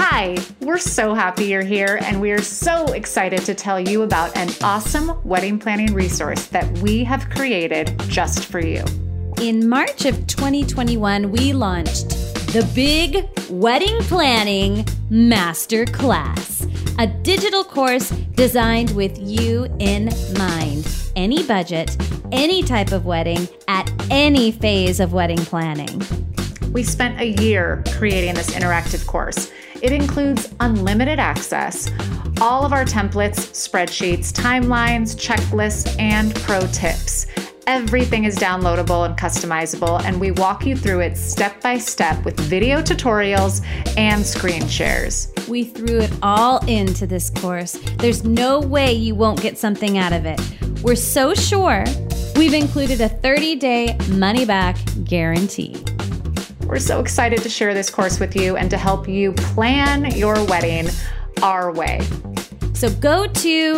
Hi, we're so happy you're here, and we are so excited to tell you about an awesome wedding planning resource that we have created just for you. In March of 2021, we launched the Big Wedding Planning Masterclass, a digital course designed with you in mind. Any budget, any type of wedding, at any phase of wedding planning. We spent a year creating this interactive course. It includes unlimited access, all of our templates, spreadsheets, timelines, checklists, and pro tips. Everything is downloadable and customizable, and we walk you through it step by step with video tutorials and screen shares. We threw it all into this course. There's no way you won't get something out of it. We're so sure we've included a 30-day money-back guarantee. We're so excited to share this course with you and to help you plan your wedding our way. So go to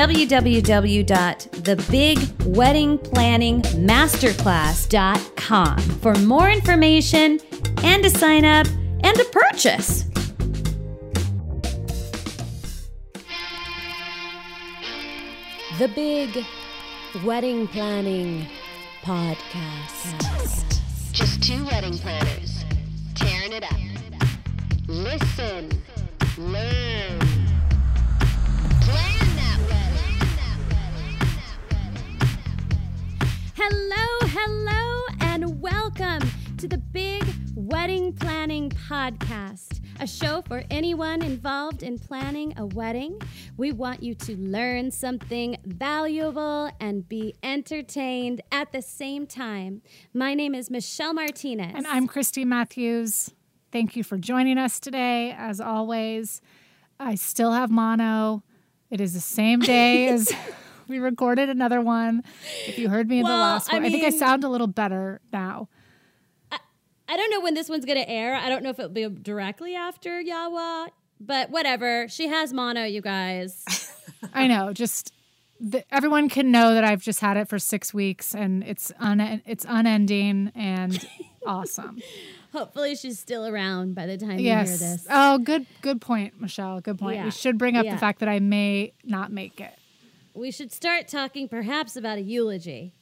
www.thebigweddingplanningmasterclass.com for more information and to sign up and to purchase. The Big Wedding Planning Podcast. Just two wedding planners, tearing it up. Listen, learn, plan that Hello, and welcome to the Big Wedding Planning Podcast, a show for anyone involved in planning a wedding. We want you to learn something valuable and be entertained at the same time. My name is Michelle Martinez. And I'm Christy Matthews. Thank you for joining us today. As always, I still have mono. It is the same day as we recorded another one. If you heard me in the last one, I think I sound a little better now. I don't know when this one's going to air. I don't know if it'll be directly after Yawa, but whatever. She has mono, you guys. I know. Just everyone can know that I've just had it for 6 weeks, and it's unending and awesome. Hopefully she's still around by the time you Yes. hear this. Oh, good point, Michelle. Good point. Yeah. We should bring up Yeah. the fact that I may not make it. We should start talking perhaps about a eulogy.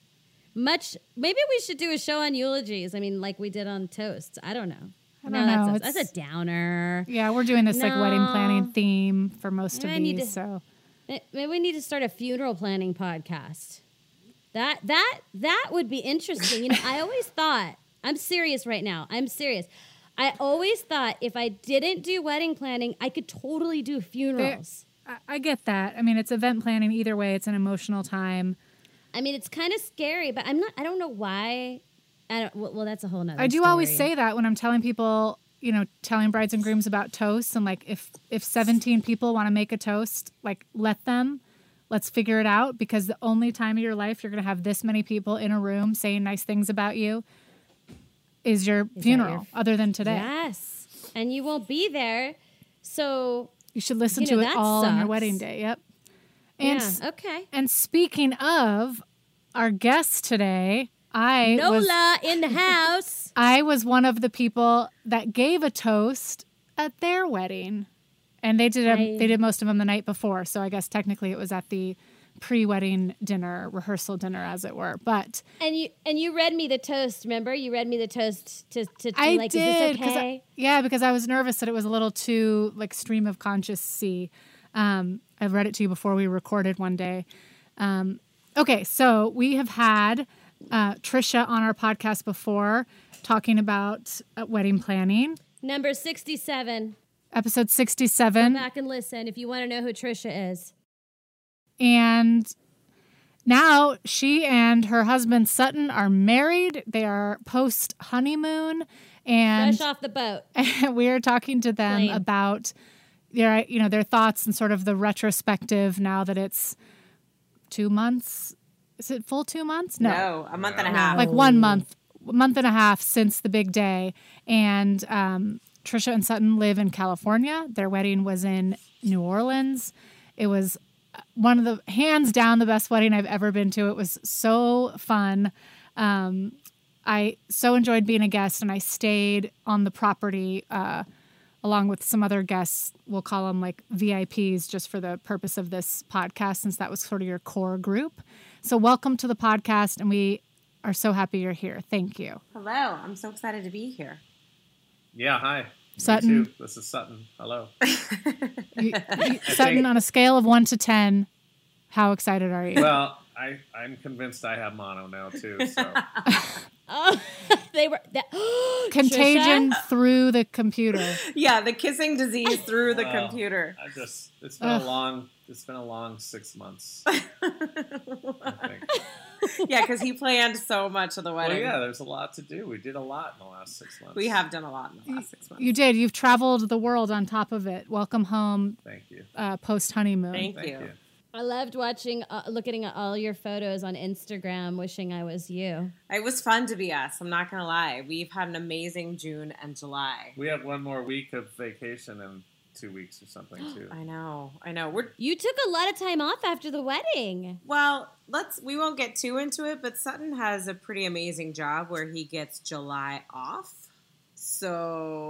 Maybe we should do a show on eulogies. I mean, like we did on toasts. I don't know. I don't know. That's a downer. Yeah, we're doing this like wedding No. planning theme for most of Maybe I need these. to- So Maybe we need to start a funeral planning podcast. That would be interesting. You know, I always thought, I'm serious right now. I'm serious. I always thought if I didn't do wedding planning, I could totally do funerals. I get that. I mean, it's event planning either way. It's an emotional time. I mean, it's kind of scary, but I don't know why. Well, that's a whole nother I do story. always say that when I'm telling people, telling brides and grooms about toasts, and like if 17 people want to make a toast, like let them. Let's figure it out, because the only time of your life you're going to have this many people in a room saying nice things about you is your funeral, other than today. Yes, and you won't be there, so You should listen to it that all on your sucks. wedding day. Yep. And, yeah, okay. And speaking of our guest today, I was Nola in the house. I was one of the people that gave a toast at their wedding, and they did most of them the night before. So I guess technically it was at the pre-wedding dinner, rehearsal dinner, as it were. But And you read me the toast. Remember, you read me the toast to I like, did, is this okay? because I was nervous that it was a little too like stream of consciousness. I read it to you before we recorded one day. Okay, so we have had Trisha on our podcast before talking about wedding planning. Number 67. Episode Go 67. back and listen if you want to know who Trisha is. And now she and her husband Sutton are married. They are post honeymoon, and Fresh off the boat. we are talking to them Plane. about their thoughts and sort of the retrospective now that it's 2 months. Is it full 2 months? No, a month and a half. Like 1 month, a month and a half since the big day. And Trisha and Sutton live in California. Their wedding was in New Orleans. It was one of the, hands down, the best wedding I've ever been to. It was so fun. I so enjoyed being a guest, and I stayed on the property along with some other guests. We'll call them like VIPs just for the purpose of this podcast, since that was sort of your core group. So welcome to the podcast, and we are so happy you're here. Thank you. Hello. I'm so excited to be here. Yeah, hi. Sutton. Me too. This is Sutton. Hello. Sutton, on a scale of 1 to 10, how excited are you? Well, I'm convinced I have mono now too. So Oh, they were Contagion Trisha? through the computer. Yeah, the kissing disease through the Wow. computer. it's been a long 6 months. I think. Yeah, because he planned so much of the Well, wedding. yeah, there's a lot to do. We did a lot in the last 6 months. We have done a lot in the last 6 months. You did. You've traveled the world on top of it. Welcome home Thank you. post honeymoon. Thank Thank you. you. I loved looking at all your photos on Instagram, wishing I was you. It was fun to be us. I'm not going to lie. We've had an amazing June and July. We have one more week of vacation in 2 weeks or something too. I know. You took a lot of time off after the wedding. Well, we won't get too into it, but Sutton has a pretty amazing job where he gets July off. So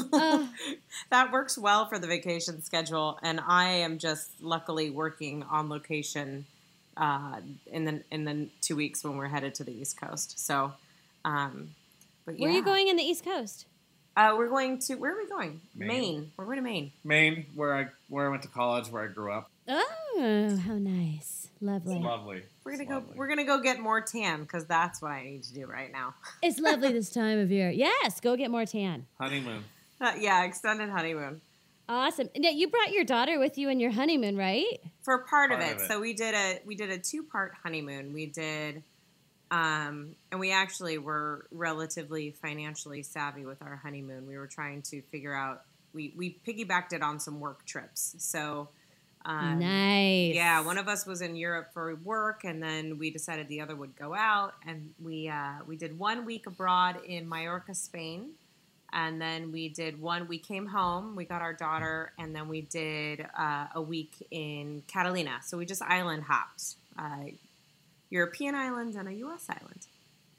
that works well for the vacation schedule, and I am just luckily working on location in the 2 weeks when we're headed to the East Coast. So, but yeah. Where are you going in the East Coast? We're going to. Where are we going? Maine. Maine. We're going to Maine. Maine, where I went to college, where I grew up. Oh, how nice. Lovely. It's lovely. We're gonna go get more tan because that's what I need to do right now. It's lovely this time of year. Yes, go get more tan. Honeymoon. Yeah, extended honeymoon. Awesome. Now, you brought your daughter with you in your honeymoon, right? For part of Part it. of it. So we did a 2-part honeymoon. We did, and we actually were relatively financially savvy with our honeymoon. We were trying to figure out. We piggybacked it on some work trips. So. Nice. Yeah, one of us was in Europe for work, and then we decided the other would go out, and we did 1 week abroad in Mallorca, Spain, and then we came home, we got our daughter, and then we did a week in Catalina. So we just island hopped, European island and a U.S. island.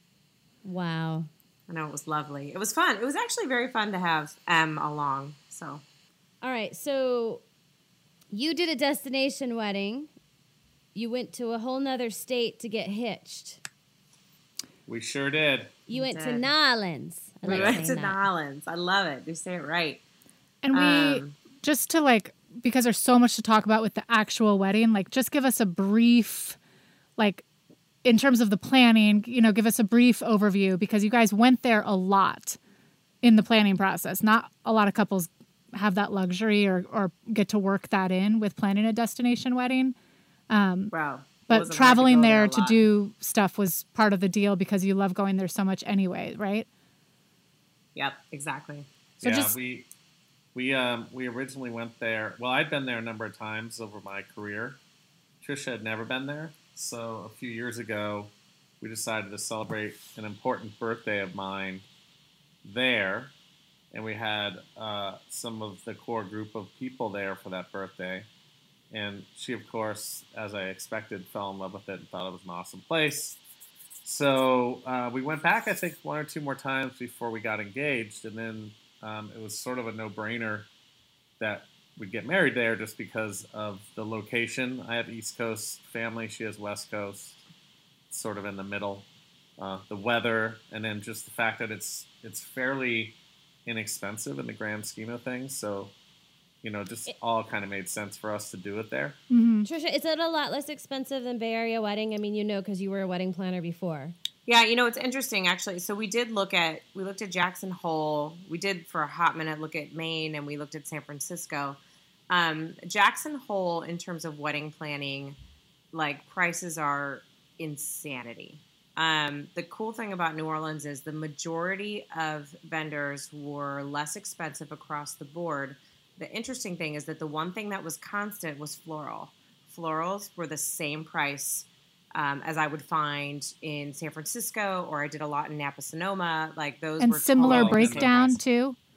Wow. I know, it was lovely. It was fun. It was actually very fun to have Em along. So. All right, so you did a destination wedding. You went to a whole nother state to get hitched. We sure did. You went to did. Nolans. I We like went saying to that. Nolans. I love it. You say it right. And we, just to because there's so much to talk about with the actual wedding, just give us a brief, in terms of the planning, give us a brief overview, because you guys went there a lot in the planning process. Not a lot of couples have that luxury or get to work that in with planning a destination wedding. Wow. But traveling there a to lot. do stuff was part of the deal because you love going there so much anyway, right? Yep, exactly. So yeah, just- we originally went there. Well, I'd been there a number of times over my career. Trisha had never been there, so a few years ago, we decided to celebrate an important birthday of mine there, and we had some of the core group of people there for that birthday. And she, of course, as I expected, fell in love with it and thought it was an awesome place. So we went back, I think, 1 or 2 more times before we got engaged. And then it was sort of a no-brainer that we'd get married there just because of the location. I have East Coast family. She has West Coast, sort of in the middle. The weather, and then just the fact that it's fairly inexpensive in the grand scheme of things. So, just all kind of made sense for us to do it there. Mm-hmm. Trisha, is it a lot less expensive than Bay Area wedding? I mean, because you were a wedding planner before. Yeah, it's interesting actually. So we looked at Jackson Hole. We did for a hot minute look at Maine, and we looked at San Francisco. Jackson Hole, in terms of wedding planning, prices are insanity. The cool thing about New Orleans is the majority of vendors were less expensive across the board. The interesting thing is that the one thing that was constant was floral. Florals were the same price as I would find in San Francisco, or I did a lot in Napa Sonoma. Those And were similar totally the same breakdown price. too?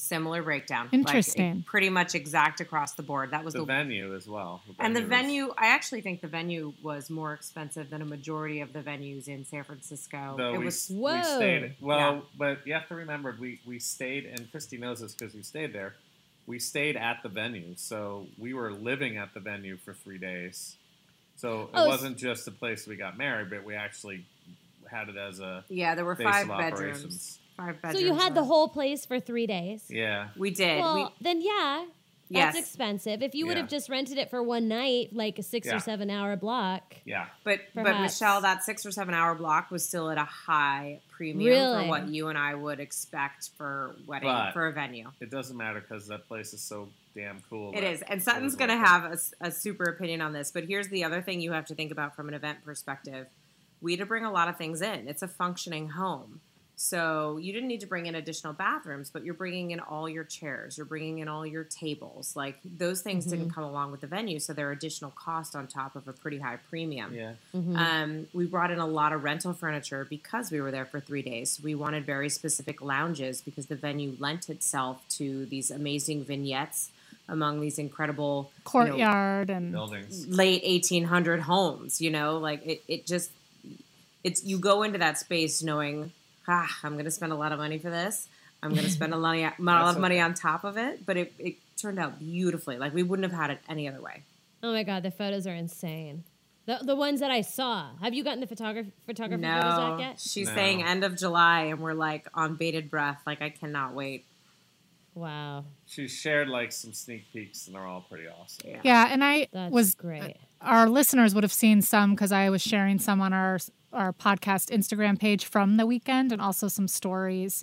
Similar breakdown. Interesting. Like, pretty much exact across the board. That was The venue as well. And the venue, I actually think the venue was more expensive than a majority of the venues in San Francisco. We stayed. But you have to remember, we stayed, and Christy knows this because we stayed there. We stayed at the venue, so we were living at the venue for 3 days. So it wasn't just the place we got married, but we actually had it as a there were base 5 of bedrooms. operations. 5 bedrooms. So you had the whole place for 3 days? Yeah. We did. Well, then that's Yes. expensive. If you would have Yeah. just rented it for one night, like a 6 or 7 hour block. Yeah. But Perhaps. Michelle, that 6 or 7 hour block was still at a high premium Really? for what you and I would expect for for a venue. It doesn't matter because that place is so damn cool. It is. And Sutton's going to have a super opinion on this. But here's the other thing you have to think about from an event perspective. We had to bring a lot of things in. It's a functioning home. So you didn't need to bring in additional bathrooms, but you're bringing in all your chairs. You're bringing in all your tables. Like, those things didn't come along with the venue, so there are additional costs on top of a pretty high premium. Yeah. We brought in a lot of rental furniture because we were there for 3 days. We wanted very specific lounges because the venue lent itself to these amazing vignettes among these incredible Courtyard and Buildings. late 1800 homes. Like it's you go into that space knowing, I'm going to spend a lot of money for this. I'm going to spend a lot of money on top of it. But it turned out beautifully. Like, we wouldn't have had it any other way. Oh my God, the photos are insane. The ones that I saw. Have you gotten the photography photos back yet? She's saying end of July, and we're like on bated breath. Like, I cannot wait. Wow. She shared like some sneak peeks, and they're all pretty awesome. yeah, and That's great. Our listeners would have seen some because I was sharing some on our podcast Instagram page from the weekend and also some stories.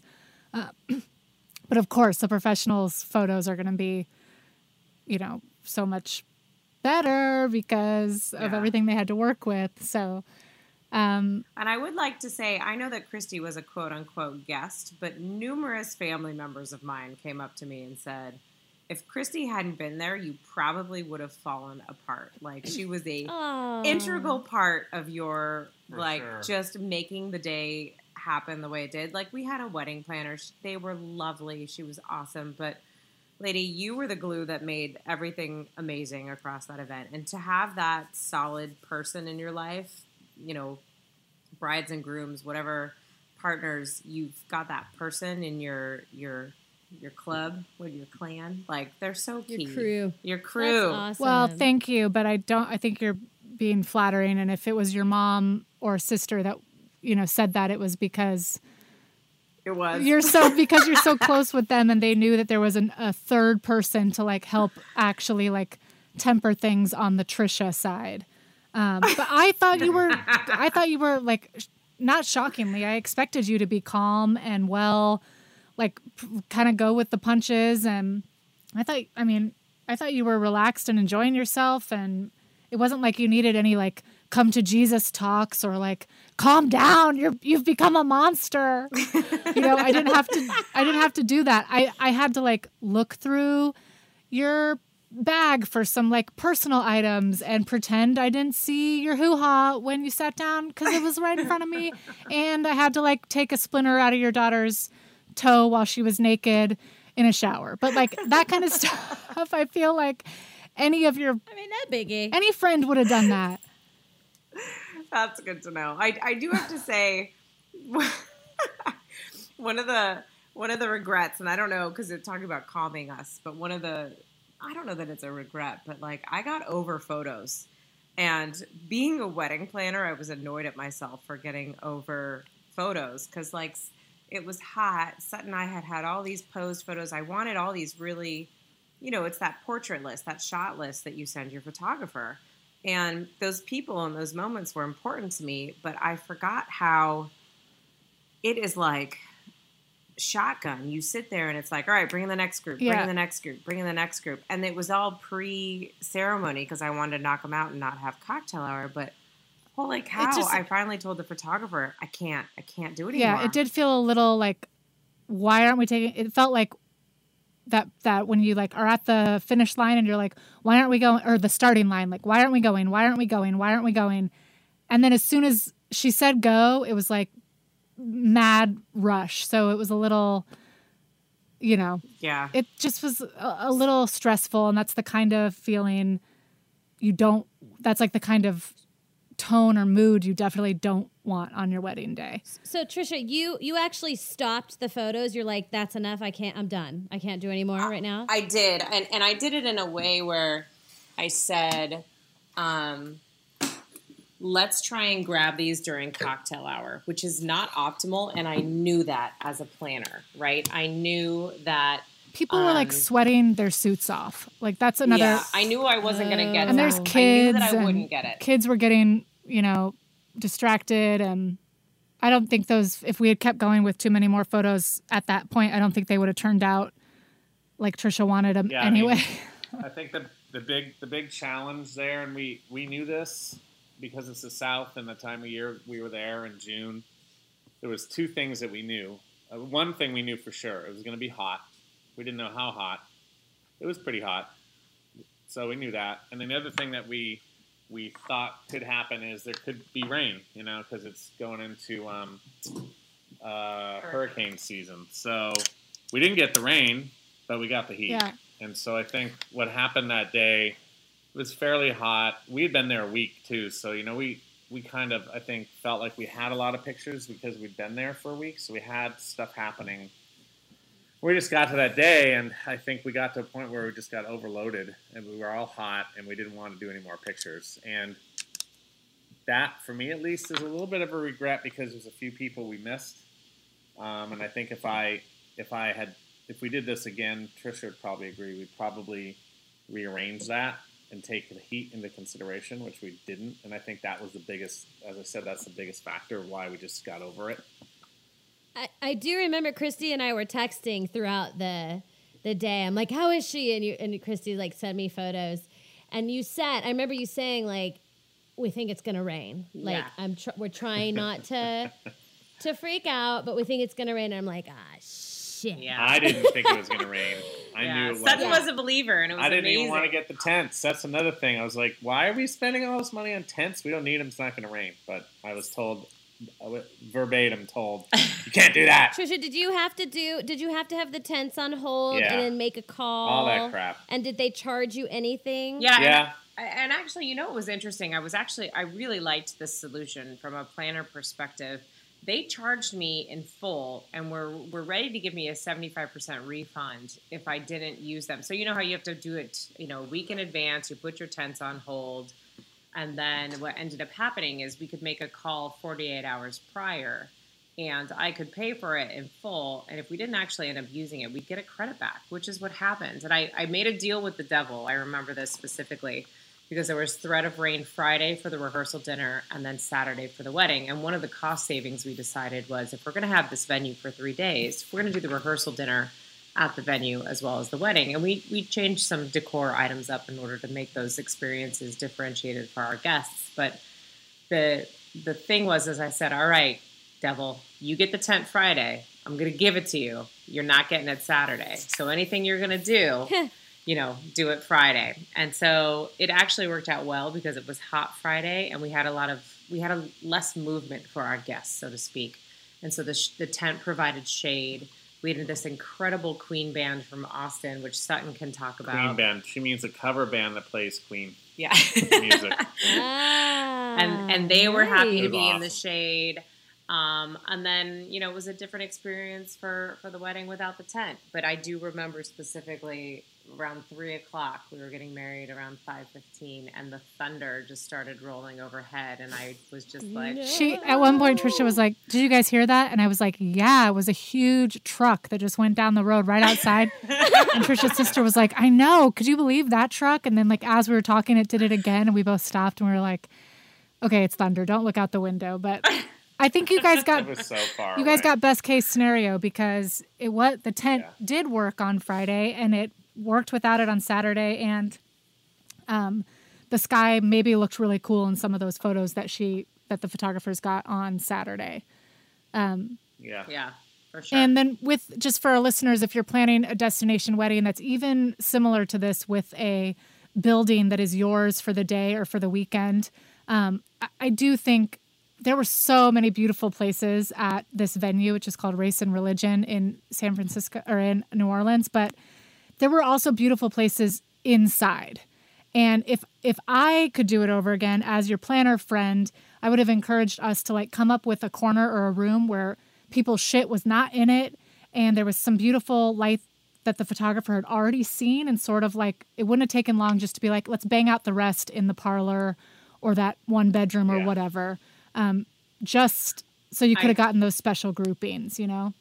But of course, the professionals' photos are going to be, so much better because of everything they had to work with. So, and I would like to say, I know that Christy was a quote unquote guest, but numerous family members of mine came up to me and said, if Christy hadn't been there, you probably would have fallen apart. Like, she was a integral part of your, just making the day happen the way it did. Like, we had a wedding planner. They were lovely. She was awesome. But, lady, you were the glue that made everything amazing across that event. And to have that solid person in your life, brides and grooms, whatever partners, you've got that person in your club or your clan. Like, they're so key. Your crew. That's awesome. well, thank you, but I think you're being flattering. And if it was your mom or sister that, said that, it was because It was. you're so close with them and they knew that there was a third person to like help actually like temper things on the Trisha side. But I thought you were like, not shockingly, I expected you to be calm and well, like kind of go with the punches. And I thought you were relaxed and enjoying yourself. And it wasn't like you needed any like come to Jesus talks or like, calm down. You've become a monster. I didn't have to do that. I had to like look through your bag for some like personal items and pretend I didn't see your hoo-ha when you sat down because it was right in front of me. And I had to like take a splinter out of your daughter's toe while she was naked in a shower. But like that kind of stuff, I feel like that biggie. any friend would have done that. That's good to know. I do have to say, one of the regrets, and I don't know because it's talking about calming us, but I don't know that it's a regret, but like I got over photos, and being a wedding planner, I was annoyed at myself for getting over photos because like it was hot. Sutton and I had all these posed photos. I wanted all these really, it's that portrait list, that shot list that you send your photographer. And those people and those moments were important to me, but I forgot how it is like shotgun. You sit there and it's like, all right, bring in the next group, bring in the next group, bring in the next group. And it was all pre-ceremony because I wanted to knock them out and not have cocktail hour. But holy cow, I finally told the photographer, I can't do it anymore. Yeah, it did feel a little like, why aren't we taking, it felt like that when you like are at the finish line and you're like, why aren't we going, or the starting line, like, why aren't we going? Why aren't we going? Why aren't we going? And then as soon as she said go, it was like mad rush. So it was a little, Yeah. it just was a little stressful. And that's the kind of feeling that's like the kind of tone or mood you definitely don't want on your wedding day. So Trisha, you actually stopped the photos. You're like, that's enough. I'm done. I can't do any more right now. I did. And I did it in a way where I said, let's try and grab these during cocktail hour, which is not optimal. And I knew that as a planner, right? I knew that people were like sweating their suits off. Like that's another. Yeah, I knew I wasn't going to get and that. there's kids. I knew that I wouldn't get it. Kids were getting, distracted. And I don't think if we had kept going with too many more photos at that point, I don't think they would have turned out like Trisha wanted them anyway. I think the big challenge there, and we knew this because it's the South and the time of year we were there in June. There was two things that we knew. One thing we knew for sure, it was going to be hot. We didn't know how hot. It was pretty hot. So we knew that. And then the other thing that we thought could happen is there could be rain, because it's going into hurricane season. So we didn't get the rain, but we got the heat. Yeah. And so I think what happened that day, it was fairly hot. We had been there a week too. So, we kind of, I think, felt like we had a lot of pictures because we'd been there for a week. So we had stuff happening. We just got to that day, and I think we got to a point where we just got overloaded, and we were all hot, and we didn't want to do any more pictures. And that, for me at least, is a little bit of a regret because there's a few people we missed. And I think if we did this again, Trisha would probably agree. We'd probably rearrange that and take the heat into consideration, which we didn't. And I think that was the biggest, as I said, that's the biggest factor of why we just got over it. I do remember Christy and I were texting throughout the day. I'm like, how is she? And Christy like sent me photos. And I remember you saying like, we think it's going to rain. Like we're trying not to freak out, but we think it's going to rain. And I'm like, shit. Yeah. I didn't think it was going to rain. I knew it was. Sutton was a believer, and it was I didn't amazing. even want to get the tents. That's another thing. I was like, why are we spending all this money on tents? We don't need them. It's not going to rain. But I was verbatim told, you can't do that. Trisha, did you have to have the tents on hold and then make a call? All that crap. And did they charge you anything? Yeah. And actually, it was interesting. I really liked this solution from a planner perspective. They charged me in full and were ready to give me a 75% refund if I didn't use them. So you know how you have to do it, a week in advance, you put your tents on hold. And then what ended up happening is we could make a call 48 hours prior and I could pay for it in full. And if we didn't actually end up using it, we'd get a credit back, which is what happened. And I made a deal with the devil. I remember this specifically because there was threat of rain Friday for the rehearsal dinner and then Saturday for the wedding. And one of the cost savings we decided was if we're going to have this venue for 3 days, we're going to do the rehearsal dinner at the venue as well as the wedding. And we changed some decor items up in order to make those experiences differentiated for our guests. But the thing was, as I said, all right, devil, you get the tent Friday. I'm going to give it to you. You're not getting it Saturday. So anything you're going to do, do it Friday. And so it actually worked out well because it was hot Friday and we had a less movement for our guests, so to speak. And so the tent provided shade. We had this incredible Queen band from Austin, which Sutton can talk about. Queen band. She means a cover band that plays Queen music. Ah, and they were happy to be awesome. in the shade. And then, it was a different experience for the wedding without the tent. But I do remember specifically around 3:00, we were getting married around 5:15, and the thunder just started rolling overhead. And I was just like, At one point, Trisha was like, did you guys hear that? And I was like, yeah, it was a huge truck that just went down the road right outside. And Trisha's sister was like, I know. Could you believe that truck? And then like, as we were talking, it did it again. And we both stopped and we were like, okay, it's thunder. Don't look out the window. But I think you guys got, It was so far you guys away. got best case scenario because the tent did work on Friday and it worked without it on Saturday. And the sky maybe looked really cool in some of those photos that the photographers got on Saturday. yeah, for sure. And then just for our listeners, if you're planning a destination wedding that's even similar to this with a building that is yours for the day or for the weekend, I do think there were so many beautiful places at this venue, which is called Race and Religion in San Francisco or in New Orleans. But there were also beautiful places inside. And if I could do it over again as your planner friend, I would have encouraged us to like come up with a corner or a room where people's shit was not in it. And there was some beautiful light that the photographer had already seen, and sort of like, it wouldn't have taken long just to be like, let's bang out the rest in the parlor or that one bedroom or whatever. Just so you could have gotten those special groupings, you know?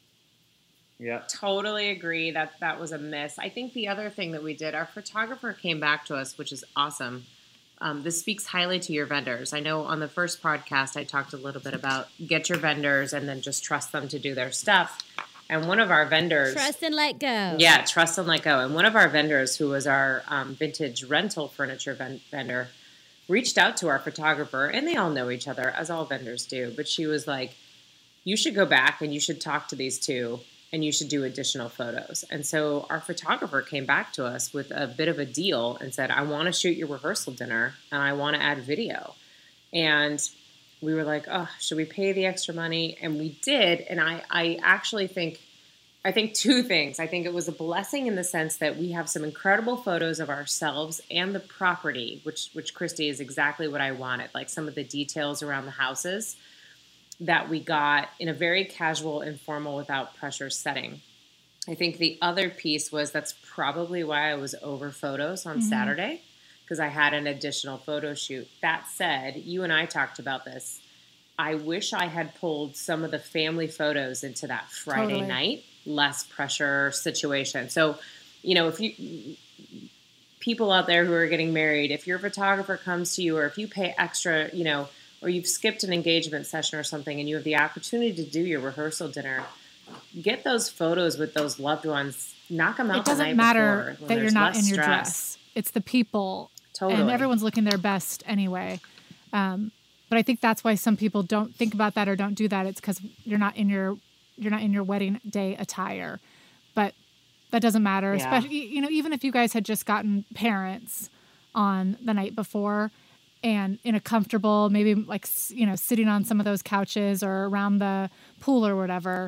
Yeah. Totally agree that was a miss. I think the other thing that we did, our photographer came back to us, which is awesome. This speaks highly to your vendors. I know on the first podcast, I talked a little bit about get your vendors and then just trust them to do their stuff. And one of our vendors... Trust and let go. Yeah, trust and let go. And one of our vendors, who was our vintage rental furniture vendor, reached out to our photographer, and they all know each other, as all vendors do. But she was like, you should go back and you should talk to these two, and you should do additional photos. And so our photographer came back to us with a bit of a deal and said, I want to shoot your rehearsal dinner, and I want to add video. And we were like, oh, should we pay the extra money? And we did. And I actually think two things. I think it was a blessing in the sense that we have some incredible photos of ourselves and the property, which Christy is exactly what I wanted. Like some of the details around the houses that we got in a very casual, informal, without pressure setting. I think the other piece was that's probably why I was over photos on Saturday, because I had an additional photo shoot. That said, you and I talked about this. I wish I had pulled some of the family photos into that Friday night, less pressure situation. So, you know, if you people out there who are getting married, if your photographer comes to you, or if you pay extra, you know, or you've skipped an engagement session or something and you have the opportunity to do your rehearsal dinner, get those photos with those loved ones, knock them out the night before. It doesn't matter that you're not in your dress. It's the people. Totally. And everyone's looking their best anyway. But I think that's why some people don't think about that or don't do that. It's because you're not in your wedding day attire. But that doesn't matter. Yeah. Especially, you know, even if you guys had just gotten parents on the night before and in a comfortable, maybe like, you know, sitting on some of those couches or around the pool or whatever,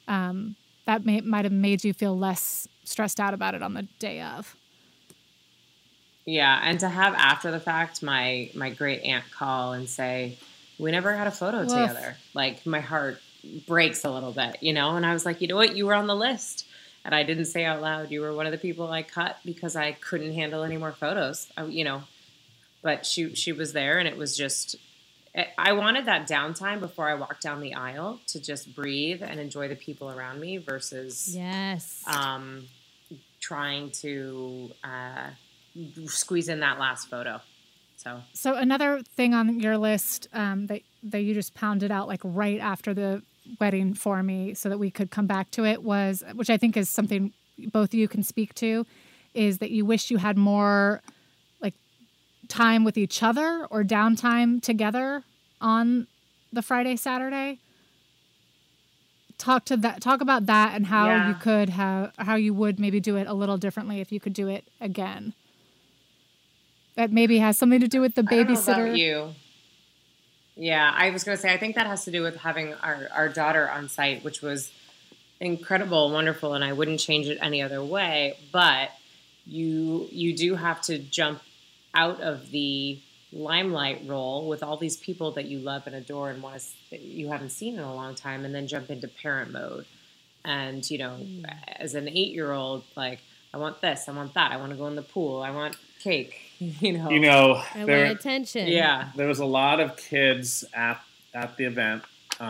that might have made you feel less stressed out about it on the day of. Yeah, and to have after the fact my great aunt call and say, we never had a photo together. Like, my heart breaks a little bit, you know? And I was like, you know what? You were on the list. And I didn't say out loud, you were one of the people I cut because I couldn't handle any more photos, you know? But she was there, and it was just, I wanted that downtime before I walked down the aisle to just breathe and enjoy the people around me versus trying to squeeze in that last photo. So another thing on your list that you just pounded out like right after the wedding for me so that we could come back to it was, which I think is something both of you can speak to, is that you wish you had more like time with each other or downtime together on the Friday, Saturday. Talk about that and how you could how you would maybe do it a little differently if you could do it again. That maybe has something to do with the babysitter. I don't know about you. Yeah, I was going to say, I think that has to do with having our daughter on site, which was incredible, wonderful, and I wouldn't change it any other way. But you do have to jump out of the limelight role with all these people that you love and adore and you haven't seen in a long time, and then jump into parent mode. And, you know, as an 8-year-old, like, I want this, I want that, I want to go in the pool, I want cake, you know. I want attention. Yeah. There was a lot of kids at the event.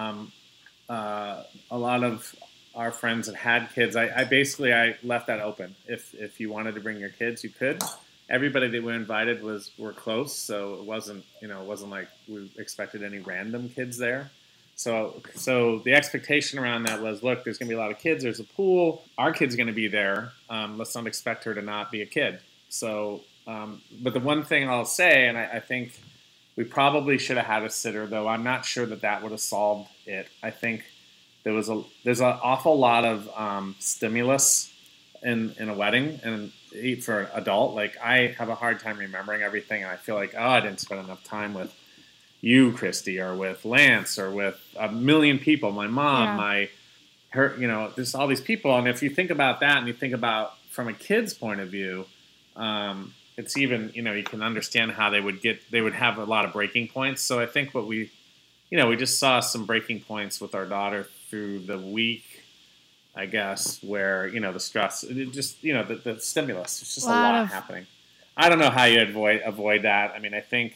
A lot of our friends that had kids. I left that open. If you wanted to bring your kids, you could. Everybody that we invited were close, so it wasn't like we expected any random kids there. So the expectation around that was, look, there's going to be a lot of kids. There's a pool. Our kid's going to be there. Let's not expect her to not be a kid. So, but the one thing I'll say, and I think we probably should have had a sitter, though I'm not sure that would have solved it. I think there's an awful lot of stimulus in a wedding, and for an adult, like I have a hard time remembering everything, and I feel like, I didn't spend enough time with you, Christy, or with Lance, or with a million people, my mom, her, there's all these people. And if you think about that and you think about from a kid's point of view, it's even, you can understand how they would have a lot of breaking points. So I think what we just saw some breaking points with our daughter through the week, I guess, where, the stress, it just, the stimulus, it's just a lot happening. I don't know how you avoid that. I mean, I think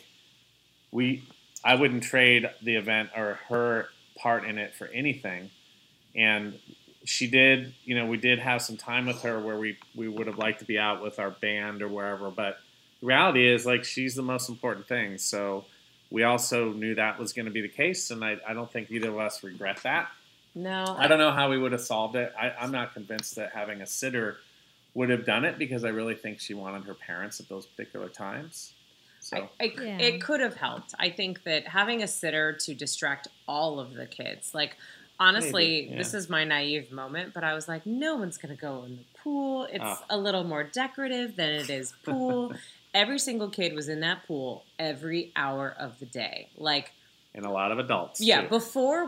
I wouldn't trade the event or her part in it for anything. And she did, we did have some time with her where we would have liked to be out with our band or wherever. But the reality is, like, she's the most important thing. So we also knew that was going to be the case. And I don't think either of us regret that. No. I don't know how we would have solved it. I'm not convinced that having a sitter would have done it, because I really think she wanted her parents at those particular times. So it could have helped. I think that having a sitter to distract all of the kids, like, honestly, this is my naive moment, but I was like, no one's going to go in the pool. It's a little more decorative than it is pool. Every single kid was in that pool every hour of the day. Like, and a lot of adults. Yeah, too, before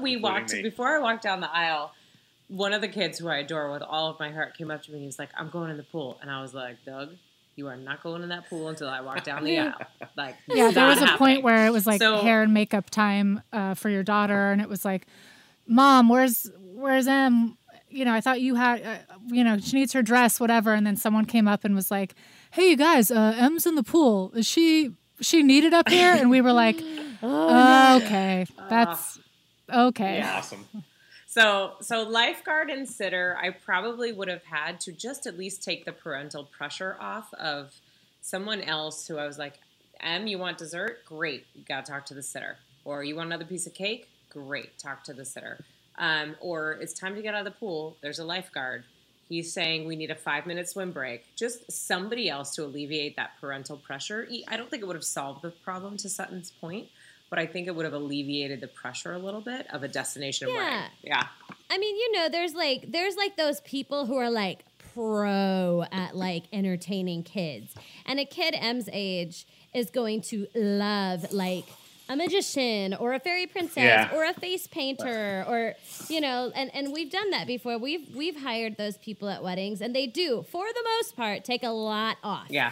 I walked down the aisle, one of the kids who I adore with all of my heart came up to me and he was like, I'm going in the pool. And I was like, Doug, you are not going in that pool until I walk down the aisle. Like, yeah, there was a point where it was like hair and makeup time for your daughter, and it was like, Mom, where's Em? I thought you had, she needs her dress, whatever. And then someone came up and was like, hey, you guys, Em's in the pool. Is she needed up here? And we were like, okay, that's okay. Yeah, awesome. So lifeguard and sitter, I probably would have had to just at least take the parental pressure off of someone else who I was like, Em, you want dessert? Great. You got to talk to the sitter. Or you want another piece of cake? Great. Talk to the sitter. Or it's time to get out of the pool. There's a lifeguard. He's saying we need a 5-minute swim break. Just somebody else to alleviate that parental pressure. I don't think it would have solved the problem, to Sutton's point, but I think it would have alleviated the pressure a little bit of a destination wedding. Yeah. I mean, there's like those people who are like pro at like entertaining kids. And a kid M's age is going to love like a magician or a fairy princess or a face painter or, and we've done that before. We've hired those people at weddings, and they do, for the most part, take a lot off. Yeah.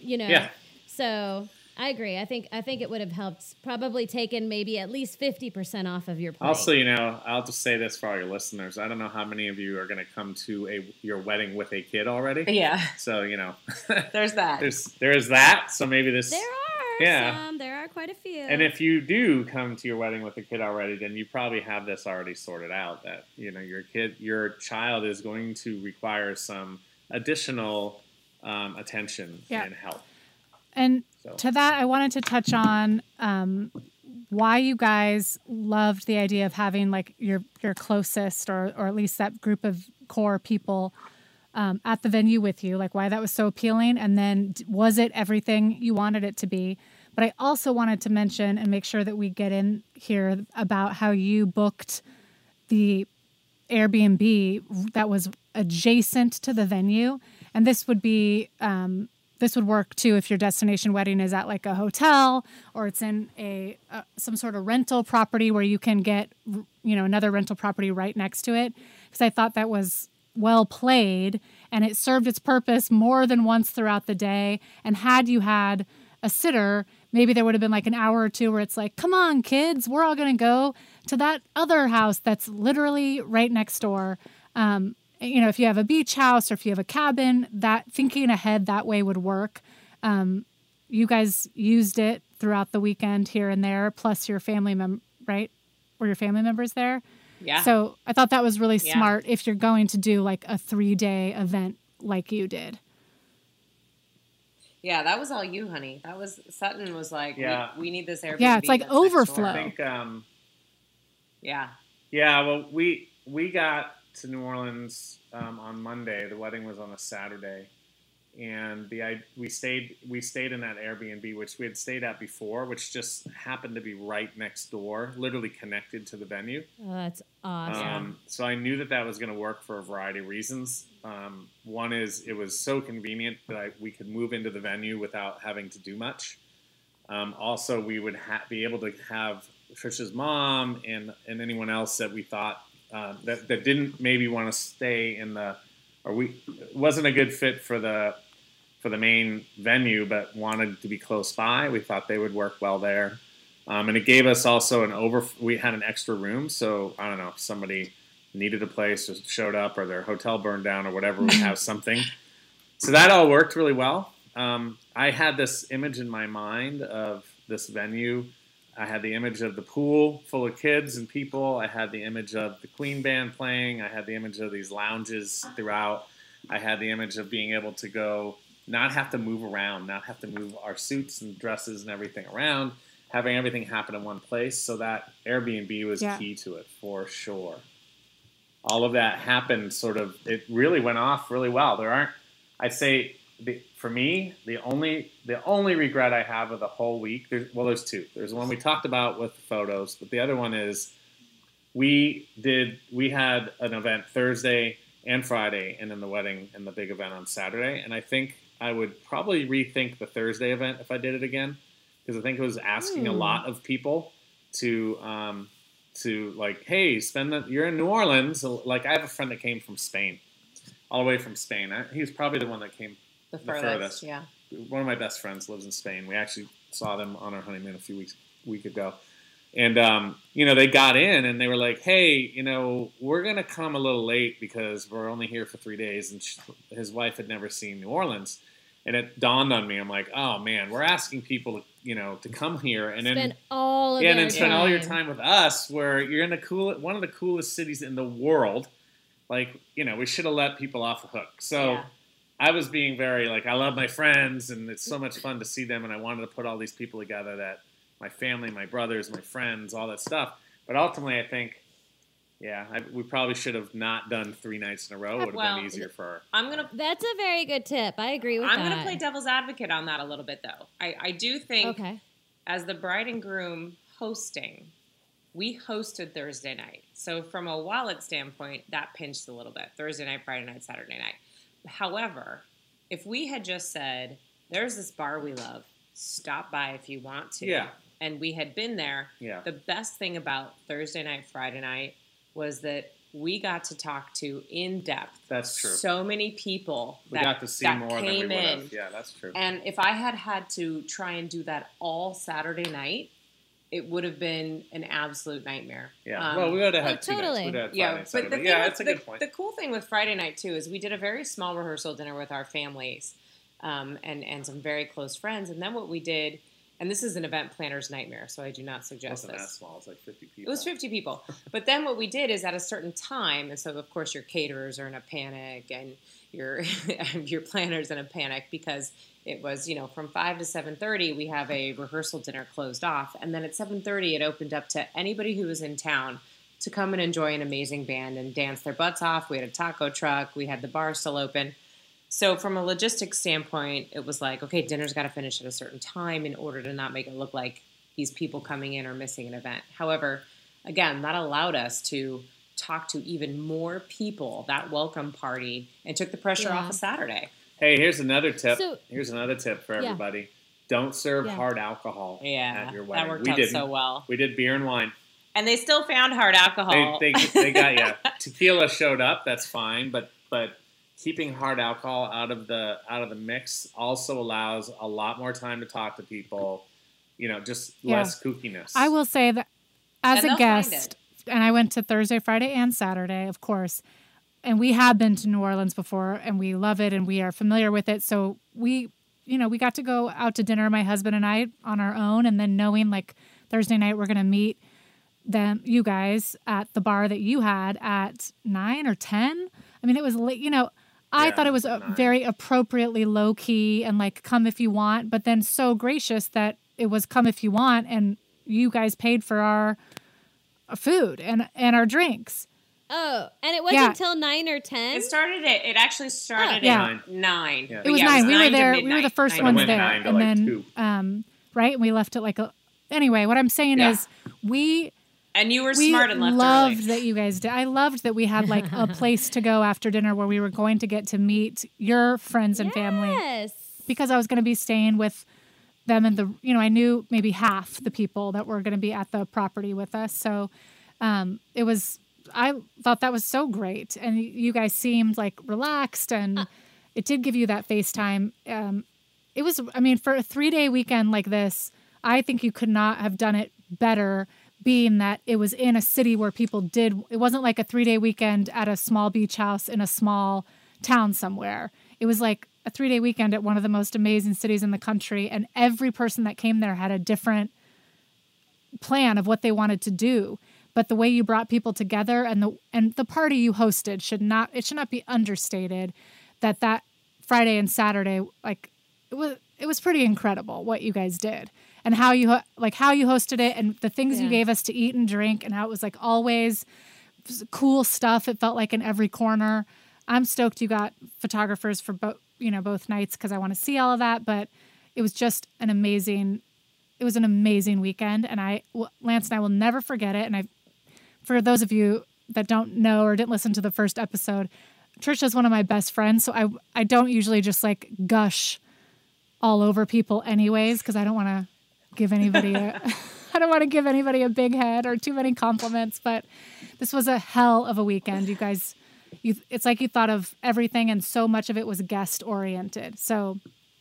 So I agree. I think it would have helped, probably taken maybe at least 50% off of your plate. Also, I'll just say this for all your listeners. I don't know how many of you are going to come to your wedding with a kid already. Yeah. So, there's that. There is that. So maybe this. There are some. There are quite a few. And if you do come to your wedding with a kid already, then you probably have this already sorted out, that, your child is going to require some additional attention and help. And to that, I wanted to touch on why you guys loved the idea of having like your closest or at least that group of core people at the venue with you, like why that was so appealing. And then was it everything you wanted it to be? But I also wanted to mention and make sure that we get in here about how you booked the Airbnb that was adjacent to the venue. And this would be... this would work too if your destination wedding is at like a hotel or it's in some sort of rental property where you can get, another rental property right next to it. Because I thought that was well played and it served its purpose more than once throughout the day. And had you had a sitter, maybe there would have been like an hour or two where it's like, come on, kids, we're all going to go to that other house that's literally right next door. If you have a beach house or if you have a cabin, that thinking ahead that way would work. You guys used it throughout the weekend here and there, plus your family right? Were your family members there? Yeah. So I thought that was really smart if you're going to do like a 3-day event like you did. Yeah, that was all you, honey. That was Sutton was like, we need this Airbnb. Yeah, it's like overflow. I think, yeah. Well, we got to New Orleans on Monday. The wedding was on a Saturday, and we stayed in that Airbnb, which we had stayed at before, which just happened to be right next door, literally connected to the venue. Oh, that's awesome. So I knew that was going to work for a variety of reasons. One is it was so convenient that we could move into the venue without having to do much. Also, we would be able to have Trisha's mom and anyone else that we thought that didn't maybe want to stay wasn't a good fit for the main venue, but wanted to be close by. We thought they would work well there. And it gave us also we had an extra room. So I don't know, if somebody needed a place, just showed up, or their hotel burned down or whatever, we have something. So that all worked really well. I had this image in my mind of this venue. I had the image of the pool full of kids and people. I had the image of the Queen band playing. I had the image of these lounges throughout. I had the image of being able to go, not have to move around, not have to move our suits and dresses and everything around, having everything happen in one place. So that Airbnb was key to it for sure. All of that happened it really went off really well. I'd say, for me, the only regret I have of the whole week, there's two. There's one we talked about with the photos, but the other one is we had an event Thursday and Friday, and then the wedding and the big event on Saturday. And I think I would probably rethink the Thursday event if I did it again, because I think it was asking a lot of people to like, hey, you're in New Orleans. Like, I have a friend that came from Spain, all the way from Spain. He was probably the one that came the furthest. Yeah. One of my best friends lives in Spain. We actually saw them on our honeymoon a week ago. And, they got in and they were like, hey, we're going to come a little late because we're only here for 3 days. And his wife had never seen New Orleans. And it dawned on me. I'm like, oh man, we're asking people to come here and spend all your time with us, where you're in one of the coolest cities in the world. Like, we should have let people off the hook. So I was being very like, I love my friends and it's so much fun to see them. And I wanted to put all these people together, that my family, my brothers, my friends, all that stuff. But ultimately, I think, we probably should have not done 3 nights in a row. It would have been easier for her. That's a very good tip. I agree with that. I'm going to play devil's advocate on that a little bit, though. I do think, as the bride and groom hosting, we hosted Thursday night. So from a wallet standpoint, that pinched a little bit. Thursday night, Friday night, Saturday night. However, if we had just said, there's this bar we love, stop by if you want to, and we had been there, the best thing about Thursday night, Friday night was that we got to talk to in depth. That's true. So many people we got to see more than we would have. Yeah, that's true. And if I had to try and do that all Saturday night, it would have been an absolute nightmare. Yeah. Well, we would have had 2 nights. But that's a good point. The cool thing with Friday night too is we did a very small rehearsal dinner with our families, and some very close friends. And then what we did. And this is an event planner's nightmare, so I do not suggest this. It wasn't that small. It was like 50 people. It was 50 people. But then what we did is at a certain time, and so, of course, your caterers are in a panic, and your planner's in a panic, because it was, from 5 to 7:30, we have a rehearsal dinner closed off. And then at 7:30, it opened up to anybody who was in town to come and enjoy an amazing band and dance their butts off. We had a taco truck. We had the bar still open. So from a logistics standpoint, it was like, okay, dinner's got to finish at a certain time in order to not make it look like these people coming in are missing an event. However, again, that allowed us to talk to even more people, that welcome party, and took the pressure off of Saturday. Hey, here's another tip. Here's another tip for everybody. Don't serve hard alcohol at your wedding. That worked out so well. We did beer and wine. And they still found hard alcohol. They got tequila showed up. That's fine, but keeping hard alcohol out of the mix also allows a lot more time to talk to people. Just less kookiness. I will say that as a guest, and I went to Thursday, Friday, and Saturday, of course, and we have been to New Orleans before, and we love it, and we are familiar with it. So we got to go out to dinner, my husband and I, on our own, and then knowing like Thursday night we're going to meet you guys at the bar that you had at 9 or 10. I mean, it was late, I thought it was very appropriately low key and like come if you want, but then so gracious that it was come if you want, and you guys paid for our food and our drinks. Oh, and it wasn't until 9 or 10? It actually started at 9. Yeah. It was 9. We were there. We were the first ones there. And then, right? And we left it anyway, what I'm saying is and you were smart and left early. I loved that you guys did. I loved that we had like a place to go after dinner where we were going to get to meet your friends and family. Because I was going to be staying with them and I knew maybe half the people that were going to be at the property with us. So I thought that was so great. And you guys seemed like relaxed, and it did give you that FaceTime. It was, for a 3-day weekend like this, I think you could not have done it better, being that it was in a city where it wasn't like a 3-day weekend at a small beach house in a small town somewhere. It was like a 3-day weekend at one of the most amazing cities in the country. And every person that came there had a different plan of what they wanted to do. But the way you brought people together and the party you hosted should not be understated. That Friday and Saturday, like it was pretty incredible what you guys did and how you hosted it and the things you gave us to eat and drink and how it was like always cool stuff. It felt like in every corner. I'm stoked you got photographers for both nights because I want to see all of that. But it was just an amazing weekend, and Lance and I will never forget it. And for those of you that don't know or didn't listen to the first episode, Trisha's one of my best friends, so I don't usually just like gush all over people anyways, because I don't want to give anybody a big head or too many compliments. But this was a hell of a weekend, you guys. It's like you thought of everything, and so much of it was guest oriented. So